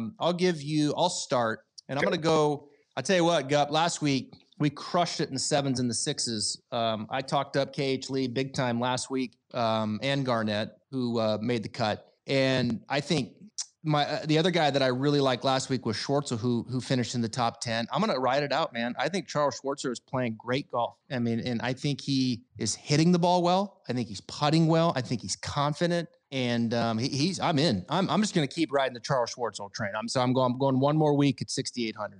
I'll start, and I'm going to go. I'll tell you what, Gup, last week we crushed it in the 7s and the 6s. I talked up KH Lee big time last week, and Garnett, who made the cut. And I think the other guy that I really liked last week was Schwartzel, who finished in the top 10. I'm going to ride it out, man. I think Charles Schwartzel is playing great golf. I mean, and I think he is hitting the ball well. I think he's putting well. I think he's confident. And I'm in. I'm just going to keep riding the Charles Schwartzel train. I'm going one more week at 6,800.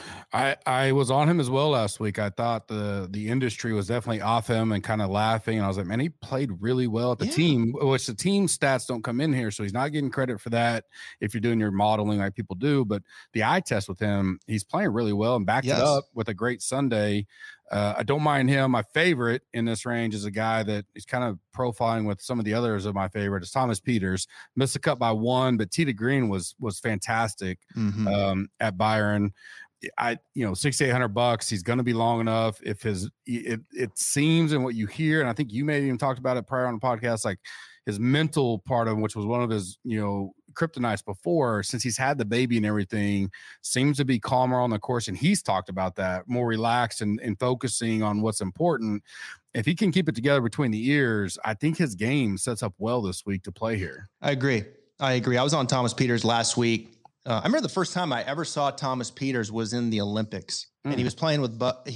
I was on him as well last week. I thought the industry was definitely off him and kind of laughing. And I was like, man, he played really well at the team, which the team stats don't come in here. So he's not getting credit for that if you're doing your modeling like people do. But the eye test with him, he's playing really well and backed it up with a great Sunday. I don't mind him. My favorite in this range is a guy that is kind of profiling with some of the others of my favorite. It's Thomas Pieters. Missed the cut by 1, but tee to green was fantastic at Byron. $6,800. He's going to be long enough. If it seems and what you hear, and I think you may have even talked about it prior on the podcast, like his mental part of him, which was one of his, kryptonites before, since he's had the baby and everything, seems to be calmer on the course. And he's talked about that, more relaxed and focusing on what's important. If he can keep it together between the ears, I think his game sets up well this week to play here. I agree. I was on Thomas Pieters last week. I remember the first time I ever saw Thomas Pieters was in the Olympics, and he was playing with, maybe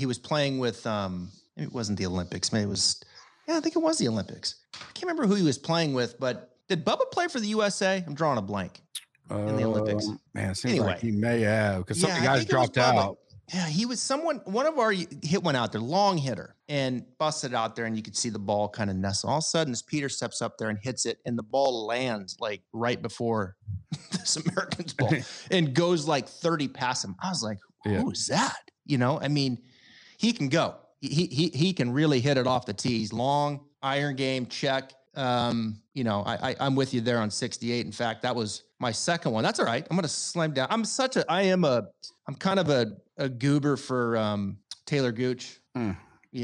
it wasn't the Olympics. Maybe it was, I think it was the Olympics. I can't remember who he was playing with, but did Bubba play for the USA? I'm drawing a blank in the Olympics. Man, it seems like he may have, because some of the guys dropped out. Yeah, he was one of our hit one out there, long hitter, and busted out there, and you could see the ball kind of nestle. All of a sudden, this Peter steps up there and hits it, and the ball lands like right before this American's ball and goes like 30 past him. I was like, who is that? I mean, he can go. He can really hit it off the tee. He's long, iron game, check. I'm with you there on 68. In fact, that was my second one. That's all right. I'm going to slam down. I'm kind of a goober for Taylor Gooch. I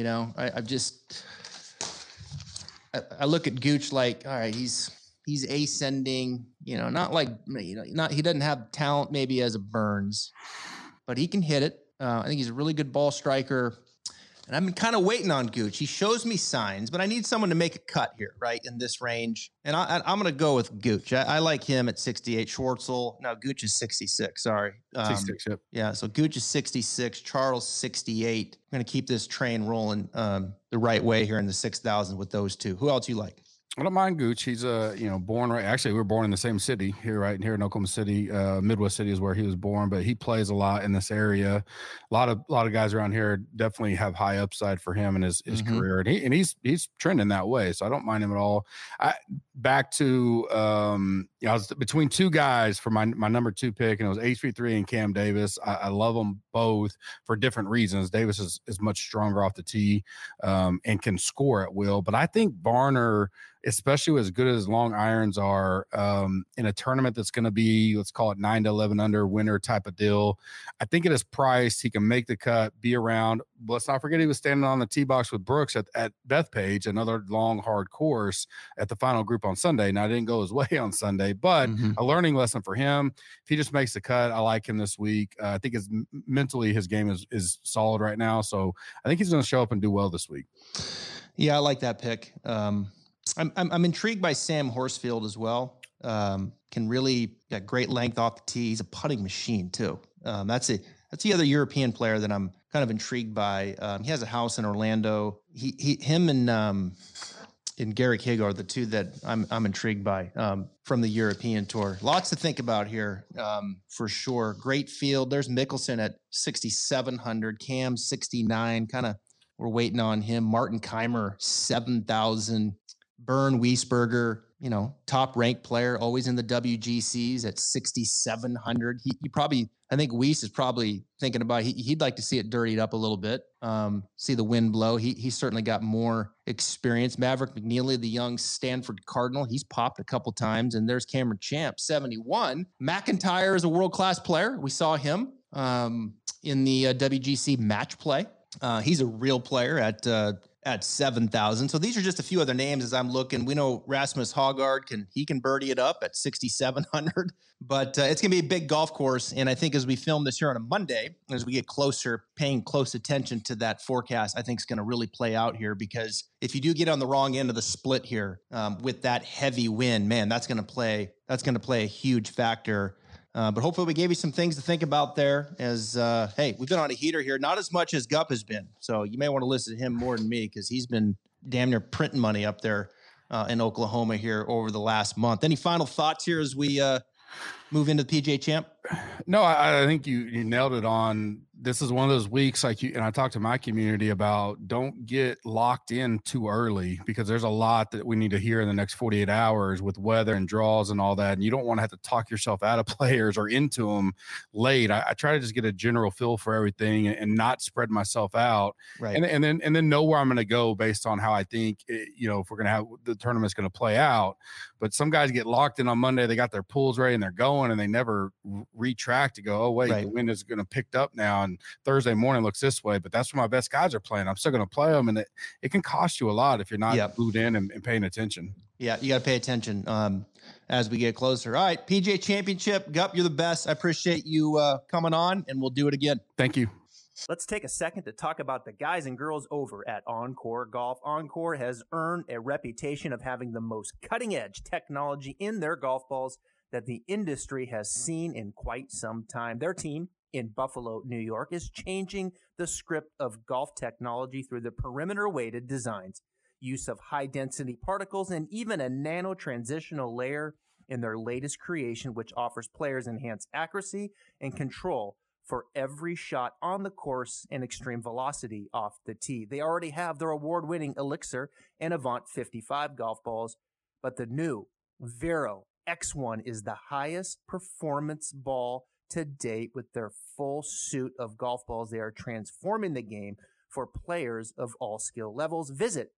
look at Gooch like, all right, he's ascending, not like, he doesn't have talent maybe as a Burns, but he can hit it. I think he's a really good ball striker. And I've been kind of waiting on Gooch. He shows me signs, but I need someone to make a cut here, right, in this range. And I'm going to go with Gooch. I like him at 68. Schwartzel. No, Gooch is 66. Sorry. 66, yep. Yeah, so Gooch is 66. Charles, 68. I'm going to keep this train rolling the right way here in the 6,000 with those two. Who else you like? I don't mind Gooch. He's born right. Actually, we were born in the same city here, right here in Oklahoma City. Midwest City is where he was born, but he plays a lot in this area. A lot of guys around here definitely have high upside for him and his career, and he's trending that way. So I don't mind him at all. Back to I was between two guys for my number 2 pick, and it was HV3 and Cam Davis. I love them both for different reasons. Davis is much stronger off the tee and can score at will, but I think Varner, especially as good as long irons are, in a tournament that's going to be, let's call it 9 to 11 under winner type of deal. I think at his price, he can make the cut, be around. But let's not forget he was standing on the tee box with Brooks at Bethpage, another long, hard course at the final group on Sunday. Now, it didn't go his way on Sunday, but a learning lesson for him. If he just makes the cut, I like him this week. I think mentally his game is solid right now. So I think he's going to show up and do well this week. Yeah, I like that pick. I'm intrigued by Sam Horsfield as well. Can really got great length off the tee. He's a putting machine too. That's the other European player that I'm kind of intrigued by. He has a house in Orlando. Him and Garrick Higg are the two that I'm intrigued by from the European Tour. Lots to think about here for sure. Great field. There's Mickelson at 6,700. Cam 69. Kind of we're waiting on him. Martin Keimer 7,000. Bern Wiesberger, top ranked player, always in the WGCs at 6,700. I think Weiss is probably thinking about, he'd like to see it dirtied up a little bit, see the wind blow. He's certainly got more experience. Maverick McNeely, the young Stanford Cardinal, he's popped a couple times. And there's Cameron Champ, 71. McIntyre is a world-class player. We saw him in the WGC match play. He's a real player at 7,000. So these are just a few other names as I'm looking. We know Rasmus Højgaard can birdie it up at 6,700, but it's going to be a big golf course. And I think as we film this here on a Monday, as we get closer, paying close attention to that forecast, I think it's going to really play out here, because if you do get on the wrong end of the split here with that heavy wind, man, that's going to play a huge factor. But hopefully we gave you some things to think about there as, hey, we've been on a heater here, not as much as Gup has been. So you may want to listen to him more than me, because he's been damn near printing money up there in Oklahoma here over the last month. Any final thoughts here as we move into the PGA Champ? No, I think you nailed it on. This is one of those weeks, and I talked to my community about, don't get locked in too early, because there's a lot that we need to hear in the next 48 hours with weather and draws and all that. And you don't want to have to talk yourself out of players or into them late. I try to just get a general feel for everything and not spread myself out. Right. And then know where I'm going to go based on how I think, if we're going to have the tournament's going to play out. But some guys get locked in on Monday. They got their pools ready and they're going, and they never retract to go, oh, wait, the wind is going to pick up now. And Thursday morning looks this way, but that's where my best guys are playing. I'm still going to play them, and it can cost you a lot if you're not glued in and paying attention. Yeah, you got to pay attention as we get closer. All right, PGA Championship. Gup, you're the best. I appreciate you coming on, and we'll do it again. Thank you. Let's take a second to talk about the guys and girls over at Encore Golf. Encore has earned a reputation of having the most cutting-edge technology in their golf balls that the industry has seen in quite some time. Their team in Buffalo, New York, is changing the script of golf technology through the perimeter-weighted designs, use of high-density particles, and even a nano-transitional layer in their latest creation, which offers players enhanced accuracy and control for every shot on the course and extreme velocity off the tee. They already have their award-winning Elixir and Avant 55 golf balls, but the new Vero X1 is the highest performance ball to date. With their full suit of golf balls, they are transforming the game for players of all skill levels. Visit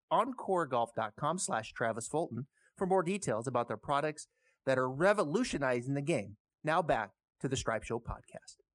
encoregolf.com/Travis Fulton for more details about their products that are revolutionizing the game. Now back to the Stripe Show podcast.